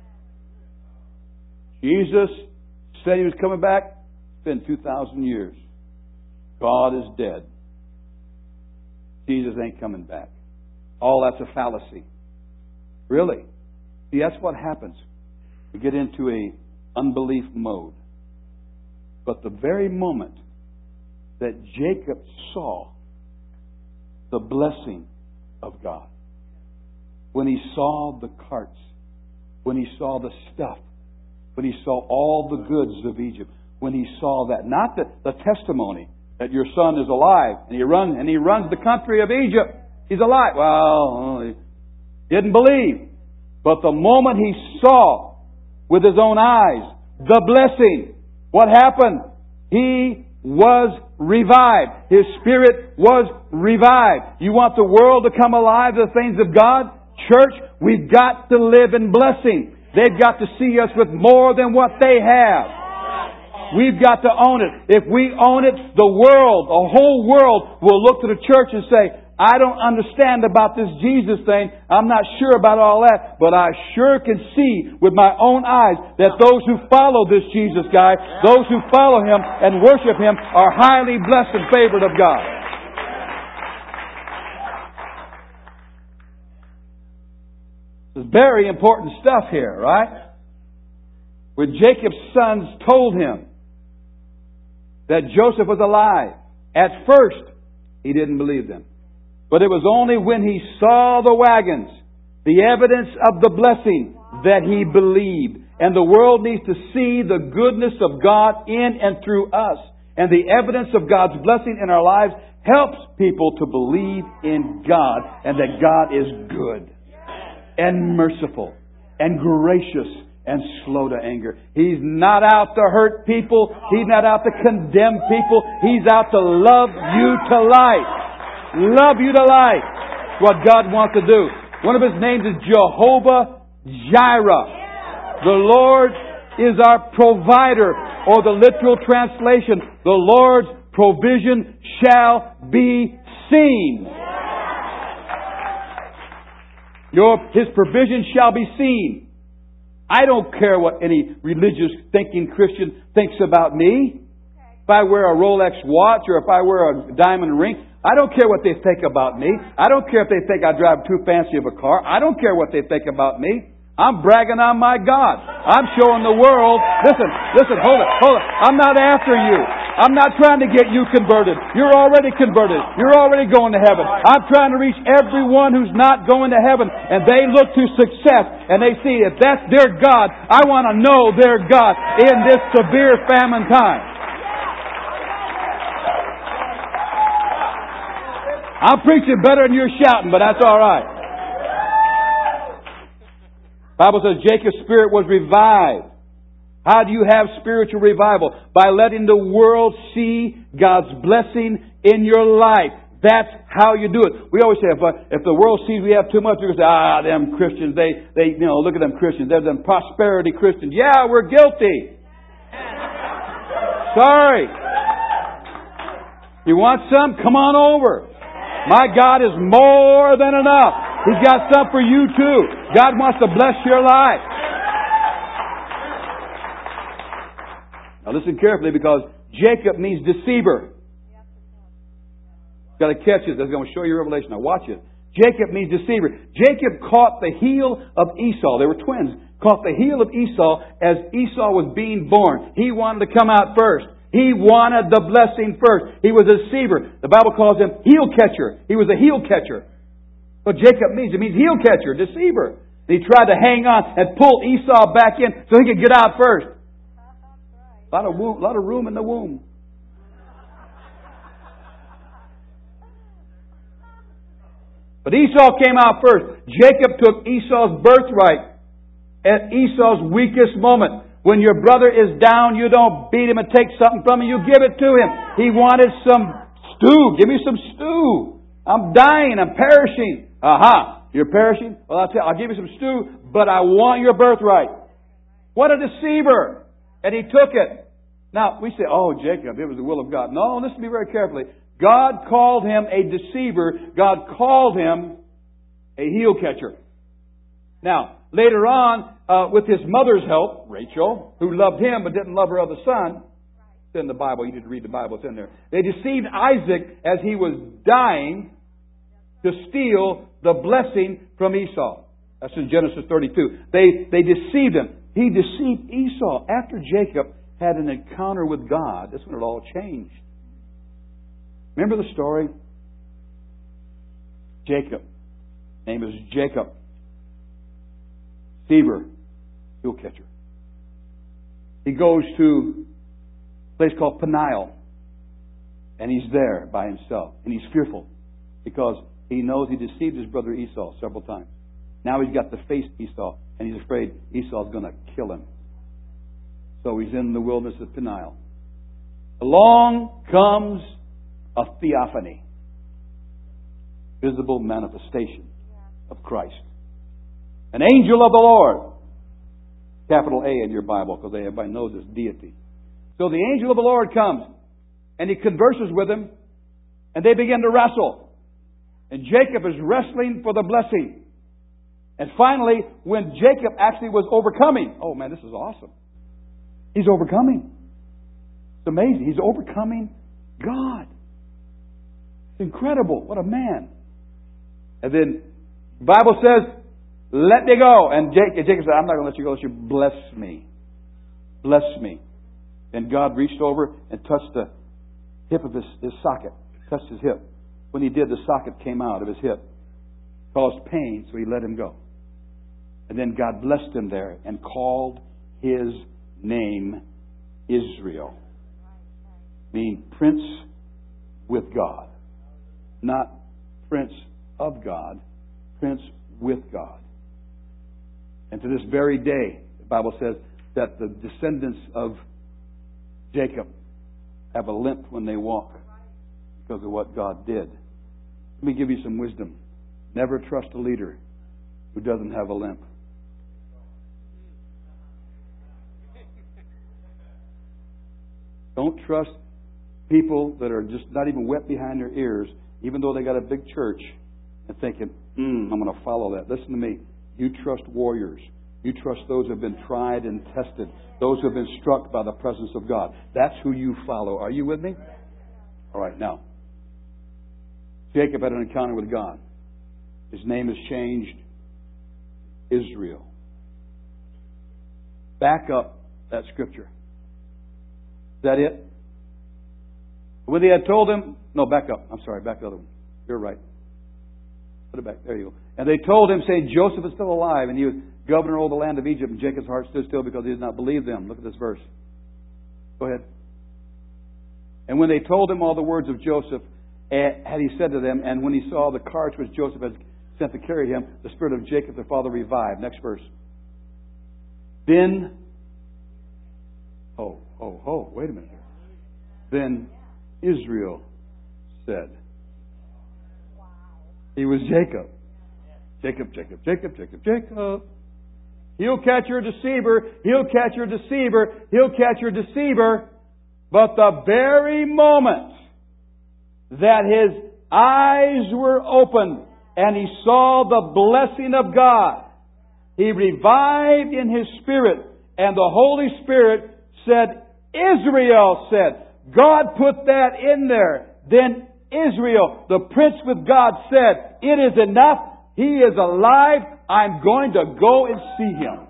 Jesus said he was coming back. It's been 2,000 years. God is dead. Jesus ain't coming back. All that's a fallacy. Really. See, that's what happens. We get into a unbelief mode. But the very moment that Jacob saw the blessing of God, when he saw the carts, when he saw the stuff, when he saw all the goods of Egypt, when he saw that, not the testimony that your son is alive and he runs the country of Egypt. He's alive. Well, he didn't believe. But the moment he saw with his own eyes the blessing, what happened? He was revived. His spirit was revived. You want the world to come alive to the things of God? Church, we've got to live in blessing. They've got to see us with more than what they have. We've got to own it. If we own it, the whole world will look to the church and say, I don't understand about this Jesus thing. I'm not sure about all that. But I sure can see with my own eyes that those who follow this Jesus guy, those who follow Him and worship Him are highly blessed and favored of God. This is very important stuff here, right? When Jacob's sons told him that Joseph was alive, at first he didn't believe them. But it was only when he saw the wagons, the evidence of the blessing, that he believed. And the world needs to see the goodness of God in and through us. And the evidence of God's blessing in our lives helps people to believe in God and that God is good and merciful and gracious and slow to anger. He's not out to hurt people. He's not out to condemn people. He's out to love you to life. Love you to life. It's what God wants to do. One of His names is Jehovah Jireh. The Lord is our provider. Or the literal translation, the Lord's provision shall be seen. His provision shall be seen. I don't care what any religious thinking Christian thinks about me. If I wear a Rolex watch or if I wear a diamond ring, I don't care what they think about me. I don't care if they think I drive too fancy of a car. I don't care what they think about me. I'm bragging on my God. I'm showing the world. Listen, hold it. I'm not after you. I'm not trying to get you converted. You're already converted. You're already going to heaven. I'm trying to reach everyone who's not going to heaven. And they look to success and they see if that's their God, I want to know their God in this severe famine time. I'm preaching better than you're shouting, but that's all right. The Bible says Jacob's spirit was revived. How do you have spiritual revival? By letting the world see God's blessing in your life. That's how you do it. We always say if the world sees we have too much, we say, them Christians, they look at them Christians. They're them prosperity Christians. Yeah, we're guilty. Sorry. You want some? Come on over. My God is more than enough. He's got some for you too. God wants to bless your life. Now listen carefully, because Jacob means deceiver. Got to catch it. That's going to show you Revelation. Now watch it. Jacob means deceiver. Jacob caught the heel of Esau. They were twins. Caught the heel of Esau as Esau was being born. He wanted to come out first. He wanted the blessing first. He was a deceiver. The Bible calls him heel catcher. He was a heel catcher. What Jacob means, it means heel catcher, deceiver. He tried to hang on and pull Esau back in so he could get out first. A lot of room in the womb. But Esau came out first. Jacob took Esau's birthright at Esau's weakest moment. When your brother is down, you don't beat him and take something from him. You give it to him. He wanted some stew. Give me some stew. I'm dying. I'm perishing. Aha. You're perishing? Well, I'll give you some stew, but I want your birthright. What a deceiver. And he took it. Now, we say, oh, Jacob, it was the will of God. No, listen to me very carefully. God called him a deceiver. God called him a heel catcher. Now, later on, with his mother's help, Rachel, who loved him but didn't love her other son, it's in the Bible, you need to read the Bible, it's in there. They deceived Isaac as he was dying to steal the blessing from Esau. That's in Genesis 32. They deceived him. He deceived Esau. After Jacob had an encounter with God, that's when it all changed. Remember the story? Jacob. Name is Jacob. Deceiver. Heel catcher. He goes to a place called Peniel. And he's there by himself. And he's fearful. Because he knows he deceived his brother Esau several times. Now he's got to face Esau. And he's afraid Esau's going to kill him. So he's in the wilderness of Peniel. Along comes a theophany. Visible manifestation of Christ. An angel of the Lord. Capital A in your Bible, because everybody knows it's deity. So the angel of the Lord comes, and he converses with him, and they begin to wrestle. And Jacob is wrestling for the blessing. And finally, when Jacob actually was overcoming, oh man, this is awesome. He's overcoming. It's amazing. He's overcoming God. It's incredible. What a man. And then the Bible says, let me go. And Jacob said, I'm not going to let you go unless you bless me. Bless me. And God reached over and touched the hip of his socket. Touched his hip. When he did, the socket came out of his hip. Caused pain, so he let him go. And then God blessed him there and called his name Israel. Meaning Prince with God. Not Prince of God. Prince with God. And to this very day, the Bible says that the descendants of Jacob have a limp when they walk because of what God did. Let me give you some wisdom. Never trust a leader who doesn't have a limp. Don't trust people that are just not even wet behind their ears, even though they got a big church, and thinking, I'm going to follow that. Listen to me. You trust warriors. You trust those who have been tried and tested. Those who have been struck by the presence of God. That's who you follow. Are you with me? All right, now. Jacob had an encounter with God. His name is changed Israel. Back up that scripture. Is that it? When they had told him... No, back up. I'm sorry, back the other one. You're right. Put it back. There you go. And they told him, saying, Joseph is still alive, and he was governor over the land of Egypt. And Jacob's heart stood still because he did not believe them. Look at this verse. Go ahead. And when they told him all the words of Joseph, had he said to them, and when he saw the carts which Joseph had sent to carry him, the spirit of Jacob their father revived. Next verse. Then, wait a minute here. Then Israel said, He was Jacob. Jacob, Jacob, Jacob, Jacob, Jacob. He'll catch your deceiver. He'll catch your deceiver. He'll catch your deceiver. But the very moment that his eyes were opened and he saw the blessing of God, he revived in his spirit, and the Holy Spirit said, Israel said, God put that in there. Then Israel, the prince with God, said, it is enough. He is alive. I'm going to go and see him.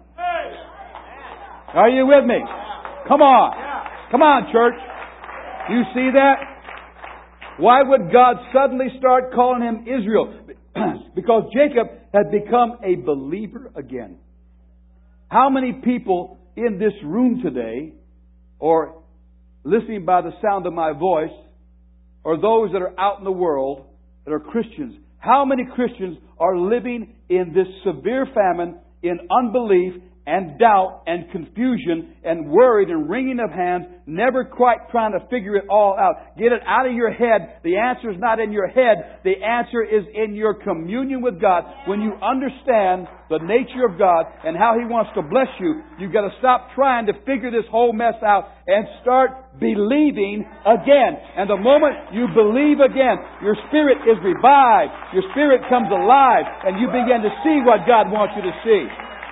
Are you with me? Come on. Come on, church. You see that? Why would God suddenly start calling him Israel? Because Jacob had become a believer again. How many people in this room today, or listening by the sound of my voice, or those that are out in the world that are Christians, how many Christians are living in this severe famine, in unbelief and doubt and confusion and worried and wringing of hands, never quite trying to figure it all out? Get it out of your head. The answer is not in your head. The answer is in your communion with God. When you understand the nature of God and how He wants to bless you, you've got to stop trying to figure this whole mess out and start believing again. And the moment you believe again, your spirit is revived. Your spirit comes alive and you begin to see what God wants you to see.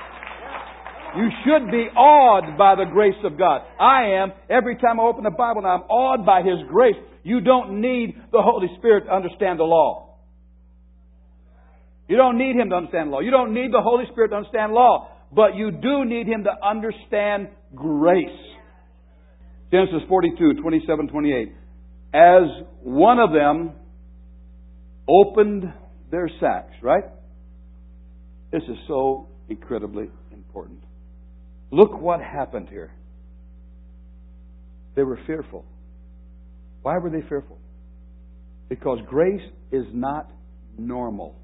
You should be awed by the grace of God. I am. Every time I open the Bible, and I'm awed by His grace. You don't need the Holy Spirit to understand the law. You don't need Him to understand law. You don't need the Holy Spirit to understand law. But you do need Him to understand grace. Genesis 42, 27, 28. As one of them opened their sacks, right? This is so incredibly important. Look what happened here. They were fearful. Why were they fearful? Because grace is not normal.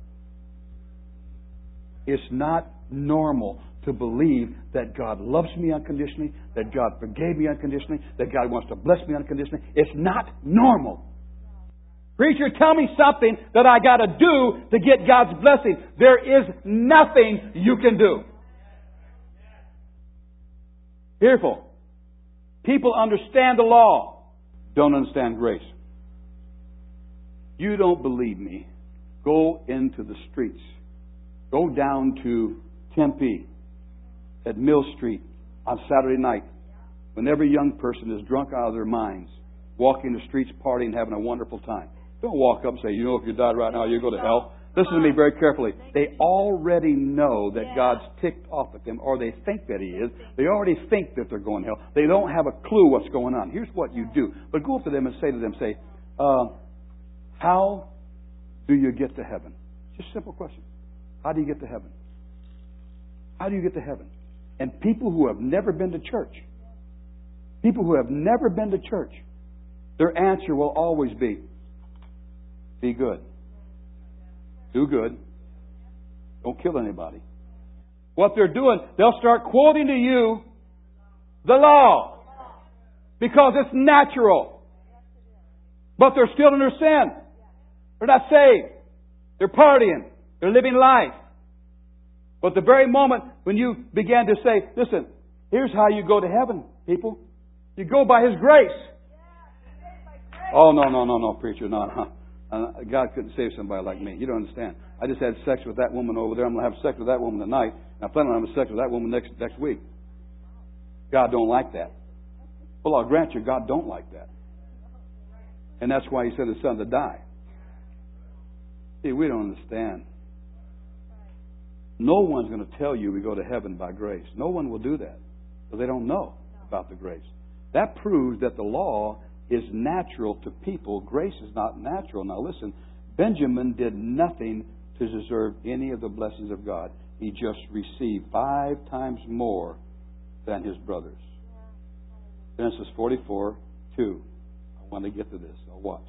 It's not normal to believe that God loves me unconditionally, that God forgave me unconditionally, that God wants to bless me unconditionally. It's not normal. Preacher, tell me something that I got to do to get God's blessing. There is nothing you can do. Fearful. People understand the law, don't understand grace. You don't believe me? Go into the streets. Go down to Tempe at Mill Street on Saturday night when every young person is drunk out of their minds, walking the streets, partying, having a wonderful time. Don't walk up and say, you know, if you died right now, you go to hell. Listen to me very carefully. They already know that God's ticked off at them, or they think that He is. They already think that they're going to hell. They don't have a clue what's going on. Here's what you do. But go up to them and say to them, how do you get to heaven? Just a simple question. How do you get to heaven? How do you get to heaven? And people who have never been to church, their answer will always be good. Do good. Don't kill anybody. What they're doing, they'll start quoting to you the law because it's natural. But they're still in their sin. They're not saved. They're partying. They're living life. But the very moment when you begin to say, listen, here's how you go to heaven, people. You go by His grace. Oh, no, preacher, no. God couldn't save somebody like me. You don't understand. I just had sex with that woman over there. I'm going to have sex with that woman tonight. And I plan on having sex with that woman next week. God don't like that. Well, I'll grant you, God don't like that. And that's why He sent His Son to die. See, we don't understand. No one's going to tell you we go to heaven by grace. No one will do that. Because they don't know about the grace. That proves that the law is natural to people. Grace is not natural. Now listen, Benjamin did nothing to deserve any of the blessings of God. He just received 5 times more than his brothers. Genesis 44:2. I want to get to this. I'll watch.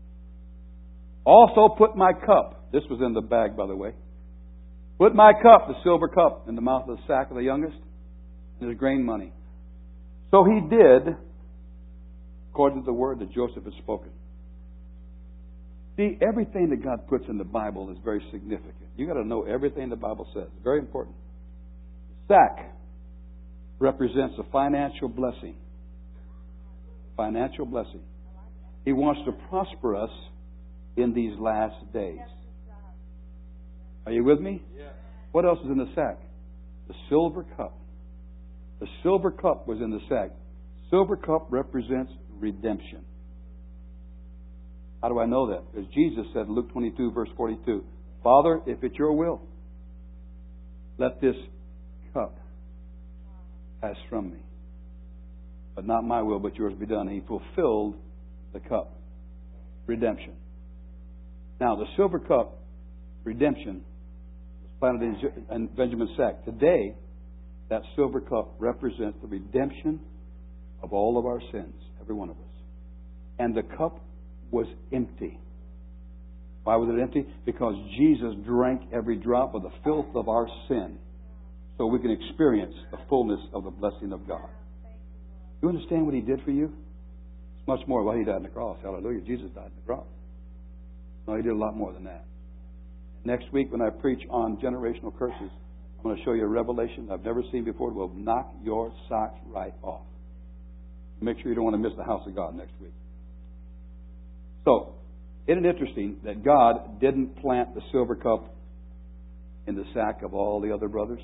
Also put my cup. This was in the bag, by the way. Put my cup, the silver cup, in the mouth of the sack of the youngest, and his grain money. So he did, according to the word that Joseph had spoken. See, everything that God puts in the Bible is very significant. You've got to know everything the Bible says. It's very important. Sack represents a financial blessing. Financial blessing. He wants to prosper us in these last days. Are you with me? What else is in the sack? The silver cup. The silver cup was in the sack. Silver cup represents redemption. How do I know that? Because Jesus said in Luke 22, verse 42, Father, if it's your will, let this cup pass from me. But not my will, but yours be done. And He fulfilled the cup. Redemption. Now, the silver cup, redemption, was planted in Benjamin's sack. Today, that silver cup represents the redemption of all of our sins, every one of us. And the cup was empty. Why was it empty? Because Jesus drank every drop of the filth of our sin so we can experience the fullness of the blessing of God. You understand what He did for you? It's much more why He died on the cross. Hallelujah. Jesus died on the cross. No, He did a lot more than that. Next week when I preach on generational curses, I'm going to show you a revelation I've never seen before. It will knock your socks right off. Make sure you don't want to miss the house of God next week. So, isn't it interesting that God didn't plant the silver cup in the sack of all the other brothers?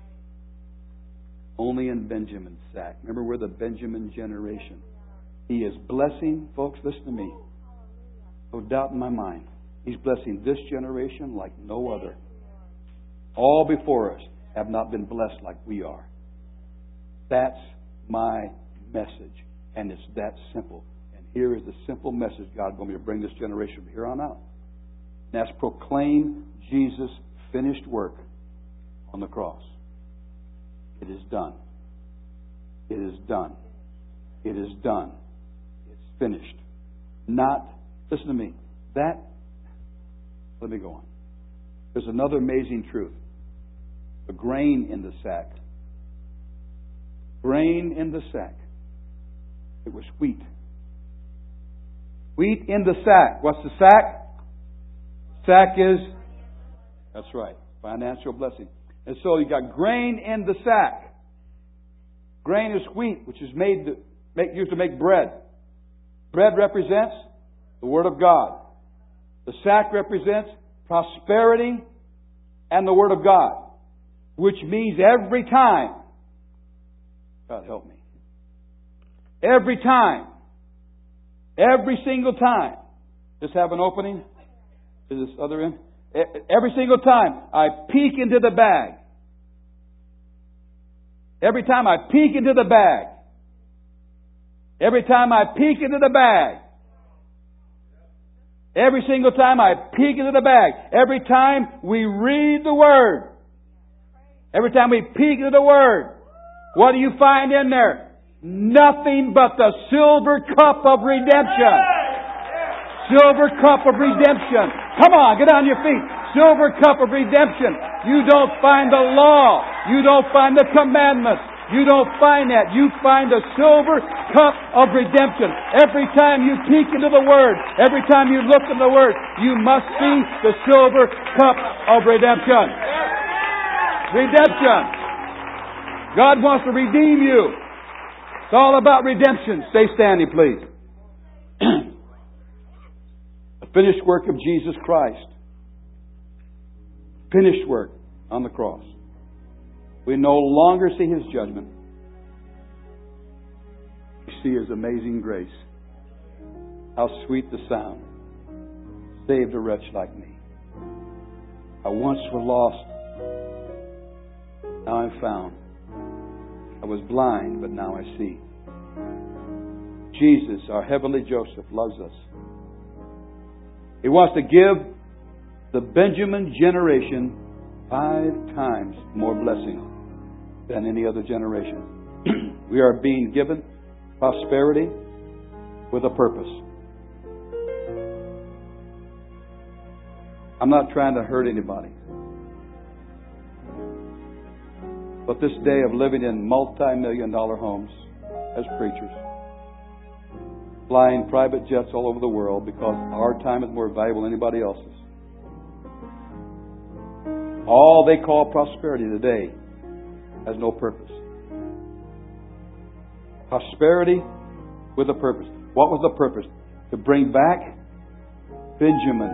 Only in Benjamin's sack. Remember, we're the Benjamin generation. He is blessing, folks, listen to me. No doubt in my mind. He's blessing this generation like no other. All before us have not been blessed like we are. That's my message. And it's that simple. And here is the simple message God wants me to bring this generation from here on out. And that's proclaim Jesus' finished work on the cross. It is done. It is done. It is done. It's finished. Not, listen to me, let me go on. There's another amazing truth. The grain in the sack. Grain in the sack. It was wheat. Wheat in the sack. What's the sack? Sack is, that's right, financial blessing. And so you got grain in the sack. Grain is wheat, which is used to make bread. Bread represents the Word of God. The sack represents prosperity and the Word of God, which means every time, God help me, every time, every single time, just have an opening to this other end. Every single time I peek into the bag, every time I peek into the bag, every time I peek into the bag, every single time I peek into the bag, every time we read the Word, every time we peek into the Word, what do you find in there? Nothing but the silver cup of redemption. Silver cup of redemption. Come on, get on your feet. Silver cup of redemption. You don't find the law. You don't find the commandments. You don't find that. You find the silver cup of redemption. Every time you peek into the Word, every time you look in the Word, you must see the silver cup of redemption. Redemption. God wants to redeem you. It's all about redemption. Stay standing, please. The finished work of Jesus Christ. Finished work on the cross. We no longer see His judgment. We see His amazing grace. How sweet the sound. Saved a wretch like me. I once was lost. Now I'm found. I was blind, but now I see. Jesus, our heavenly Joseph, loves us. He wants to give the Benjamin generation 5 times more blessing than any other generation. We are being given prosperity with a purpose. I'm not trying to hurt anybody. But this day of living in multi-million-dollar homes as preachers, flying private jets all over the world because our time is more valuable than anybody else's. All they call prosperity today has no purpose. Prosperity with a purpose. What was the purpose? To bring back Benjamin,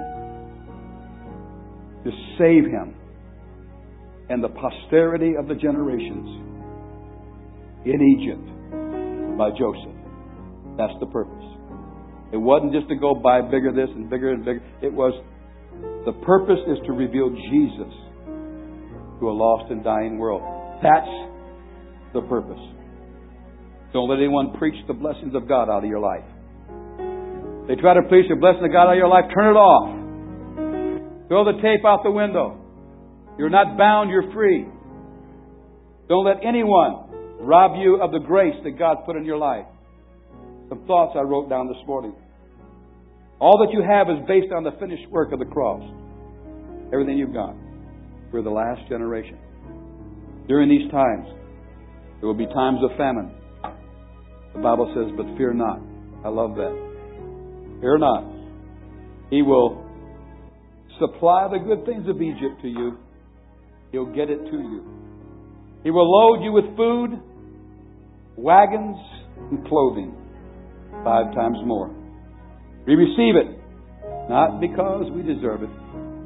to save him and the posterity of the generations in Egypt by Joseph. That's the purpose. It wasn't just to go buy bigger this and bigger and bigger. It was, the purpose is to reveal Jesus to a lost and dying world. That's the purpose. Don't let anyone preach the blessings of God out of your life. They try to preach the blessing of God out of your life, turn it off. Throw the tape out the window. You're not bound, you're free. Don't let anyone rob you of the grace that God put in your life. Some thoughts I wrote down this morning. All that you have is based on the finished work of the cross. Everything you've got. For the last generation. During these times, there will be times of famine. The Bible says, but fear not. I love that. Fear not. He will supply the good things of Egypt to you. He'll get it to you. He will load you with food, wagons, and clothing 5 times more. We receive it, not because we deserve it,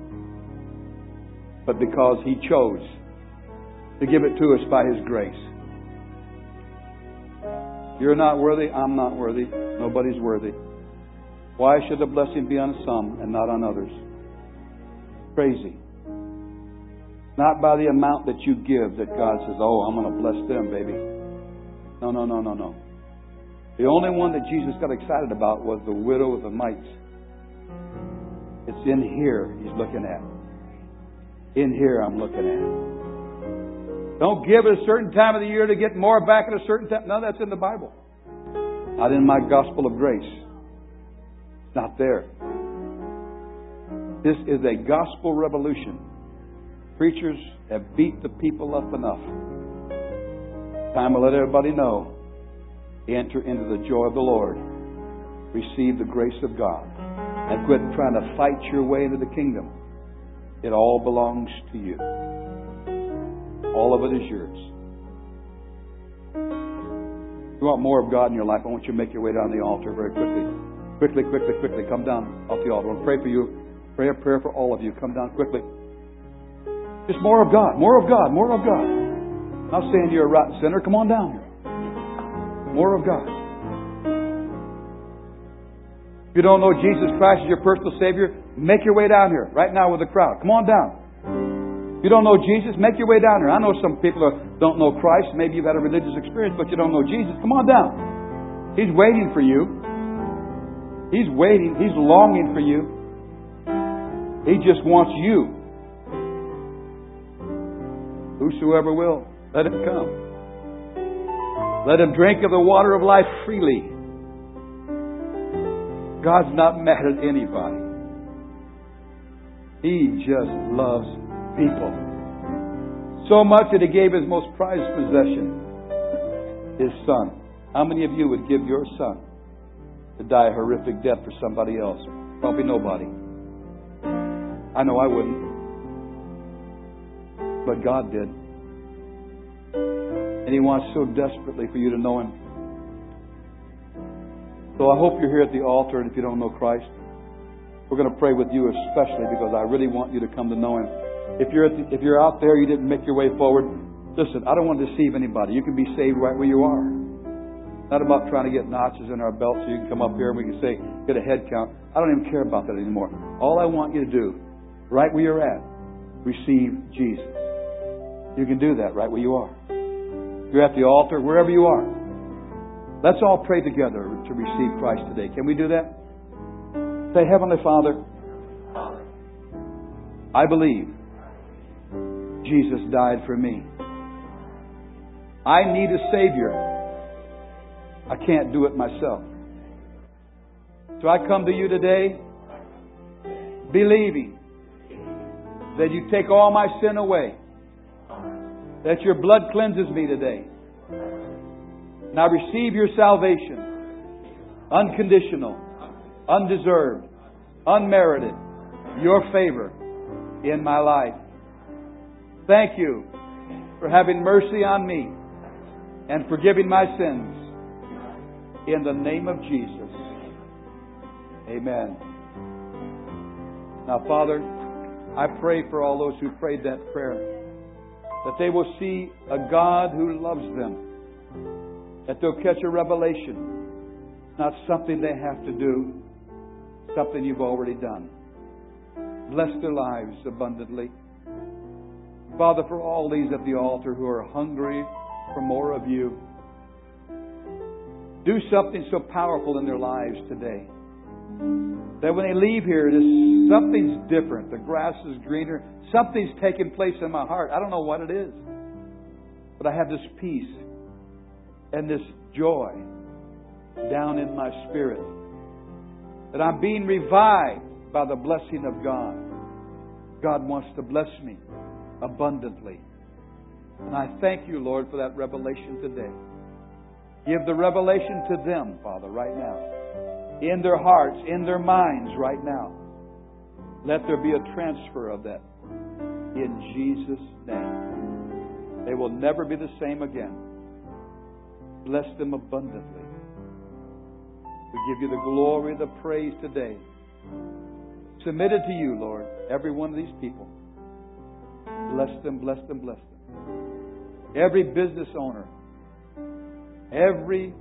but because He chose to give it to us by His grace. You're not worthy, I'm not worthy, nobody's worthy. Why should the blessing be on some and not on others? Crazy. Not by the amount that you give that God says, oh, I'm going to bless them, baby. No. The only one that Jesus got excited about was the widow of the mites. It's in here He's looking at. In here I'm looking at. Don't give at a certain time of the year to get more back at a certain time. No, that's in the Bible. Not in my gospel of grace. It's not there. This is a gospel revolution. Preachers have beat the people up enough. Time to let everybody know. Enter into the joy of the Lord. Receive the grace of God. And quit trying to fight your way into the kingdom. It all belongs to you. All of it is yours. If you want more of God in your life, I want you to make your way down the altar very quickly. Quickly. Come down off the altar. I want to pray for you. Pray a prayer for all of you. Come down quickly. Just more of God. More of God. More of God. I'm not saying you're a rotten sinner. Come on down here. More of God. If you don't know Jesus Christ as your personal Savior, make your way down here. Right now with the crowd. Come on down. If you don't know Jesus, make your way down here. I know some people don't know Christ. Maybe you've had a religious experience, but you don't know Jesus. Come on down. He's waiting for you. He's waiting. He's longing for you. He just wants you. Whosoever will, let him come. Let him drink of the water of life freely. God's not mad at anybody. He just loves people. So much that He gave His most prized possession, His Son. How many of you would give your son to die a horrific death for somebody else? Probably nobody. I know I wouldn't. But God did. And He wants so desperately for you to know Him. So I hope you're here at the altar, and if you don't know Christ, we're going to pray with you especially because I really want you to come to know Him. If you're out there, you didn't make your way forward, listen, I don't want to deceive anybody. You can be saved right where you are. Not about trying to get notches in our belt so you can come up here and we can say, get a head count. I don't even care about that anymore. All I want you to do, right where you're at, receive Jesus. You can do that right where you are. You're at the altar, wherever you are. Let's all pray together to receive Christ today. Can we do that? Say, Heavenly Father, I believe Jesus died for me. I need a Savior. I can't do it myself. So I come to you today believing that you take all my sin away. That your blood cleanses me today. And I receive your salvation unconditional, undeserved, unmerited, Your favor in my life. Thank You for having mercy on me and forgiving my sins. In the name of Jesus. Amen. Now, Father, I pray for all those who prayed that prayer, that they will see a God who loves them, that they'll catch a revelation, not something they have to do, something You've already done. Bless their lives abundantly. Father, for all these at the altar who are hungry for more of You, do something so powerful in their lives today that when they leave here, something's different. The grass is greener. Something's taking place in my heart. I don't know what it is, but I have this peace and this joy down in my spirit, that I'm being revived by the blessing of God. God wants to bless me abundantly. And I thank You, Lord, for that revelation today. Give the revelation to them, Father, right now. In their hearts, in their minds right now. Let there be a transfer of that. In Jesus' name. They will never be the same again. Bless them abundantly. We give You the glory, the praise today. Submitted to You, Lord, every one of these people. Bless them, bless them, bless them. Every business owner, every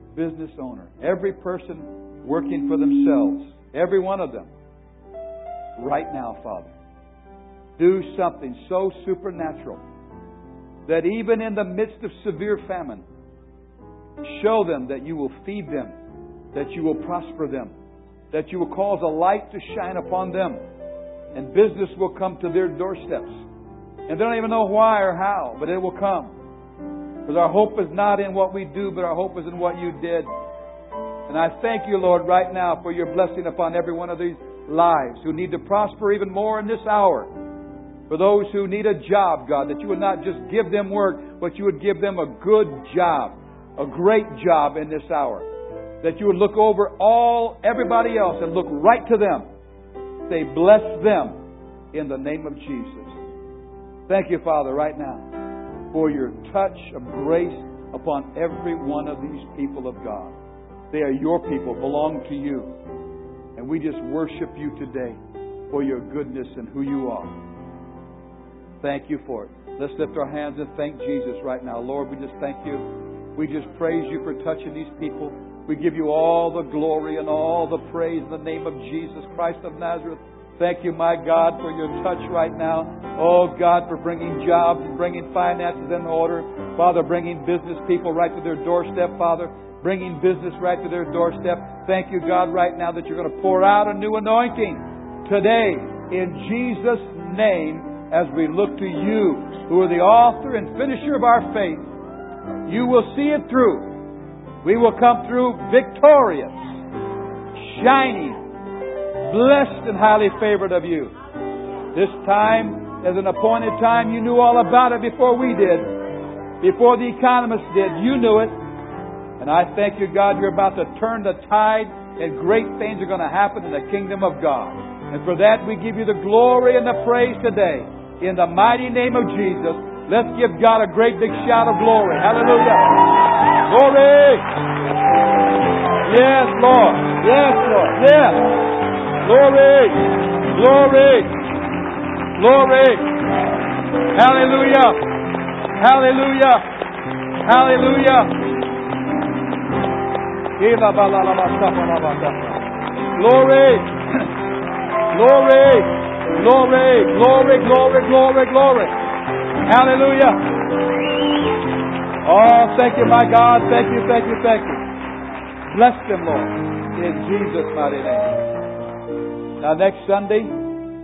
person working for themselves, every one of them, right now, Father, do something so supernatural that even in the midst of severe famine, show them that You will feed them, that You will prosper them, that You will cause a light to shine upon them, and business will come to their doorsteps. And they don't even know why or how, but it will come. Because our hope is not in what we do, but our hope is in what You did. And I thank You, Lord, right now for Your blessing upon every one of these lives who need to prosper even more in this hour. For those who need a job, God, that You would not just give them work, but You would give them a good job, a great job in this hour. That You would look over everybody else and look right to them. Say, bless them in the name of Jesus. Thank You, Father, right now for Your touch of grace upon every one of these people of God. They are Your people, belong to You. And we just worship You today for Your goodness and who You are. Thank You for it. Let's lift our hands and thank Jesus right now. Lord, we just thank You. We just praise You for touching these people. We give You all the glory and all the praise in the name of Jesus Christ of Nazareth. Thank You, my God, for Your touch right now. Oh, God, for bringing jobs and bringing finances in order. Father, bringing business people right to their doorstep, Father. Bringing business right to their doorstep. Thank You, God, right now that You're going to pour out a new anointing today in Jesus' name as we look to You, who are the author and finisher of our faith. You will see it through. We will come through victorious, shining, blessed and highly favored of You. This time is an appointed time. You knew all about it before we did. Before the economists did. You knew it. And I thank You, God, You're about to turn the tide and great things are going to happen in the kingdom of God. And for that we give You the glory and the praise today. In the mighty name of Jesus, let's give God a great big shout of glory. Hallelujah. Glory. Yes, Lord. Yes, Lord. Yes. Glory. Glory. Glory. Hallelujah. Hallelujah. Hallelujah. Glory. Glory. Glory. Glory. Glory. Glory. Glory. Hallelujah. Oh, thank You, my God. Thank You, thank You, thank You. Bless them, Lord, in Jesus' mighty name. Now, next Sunday,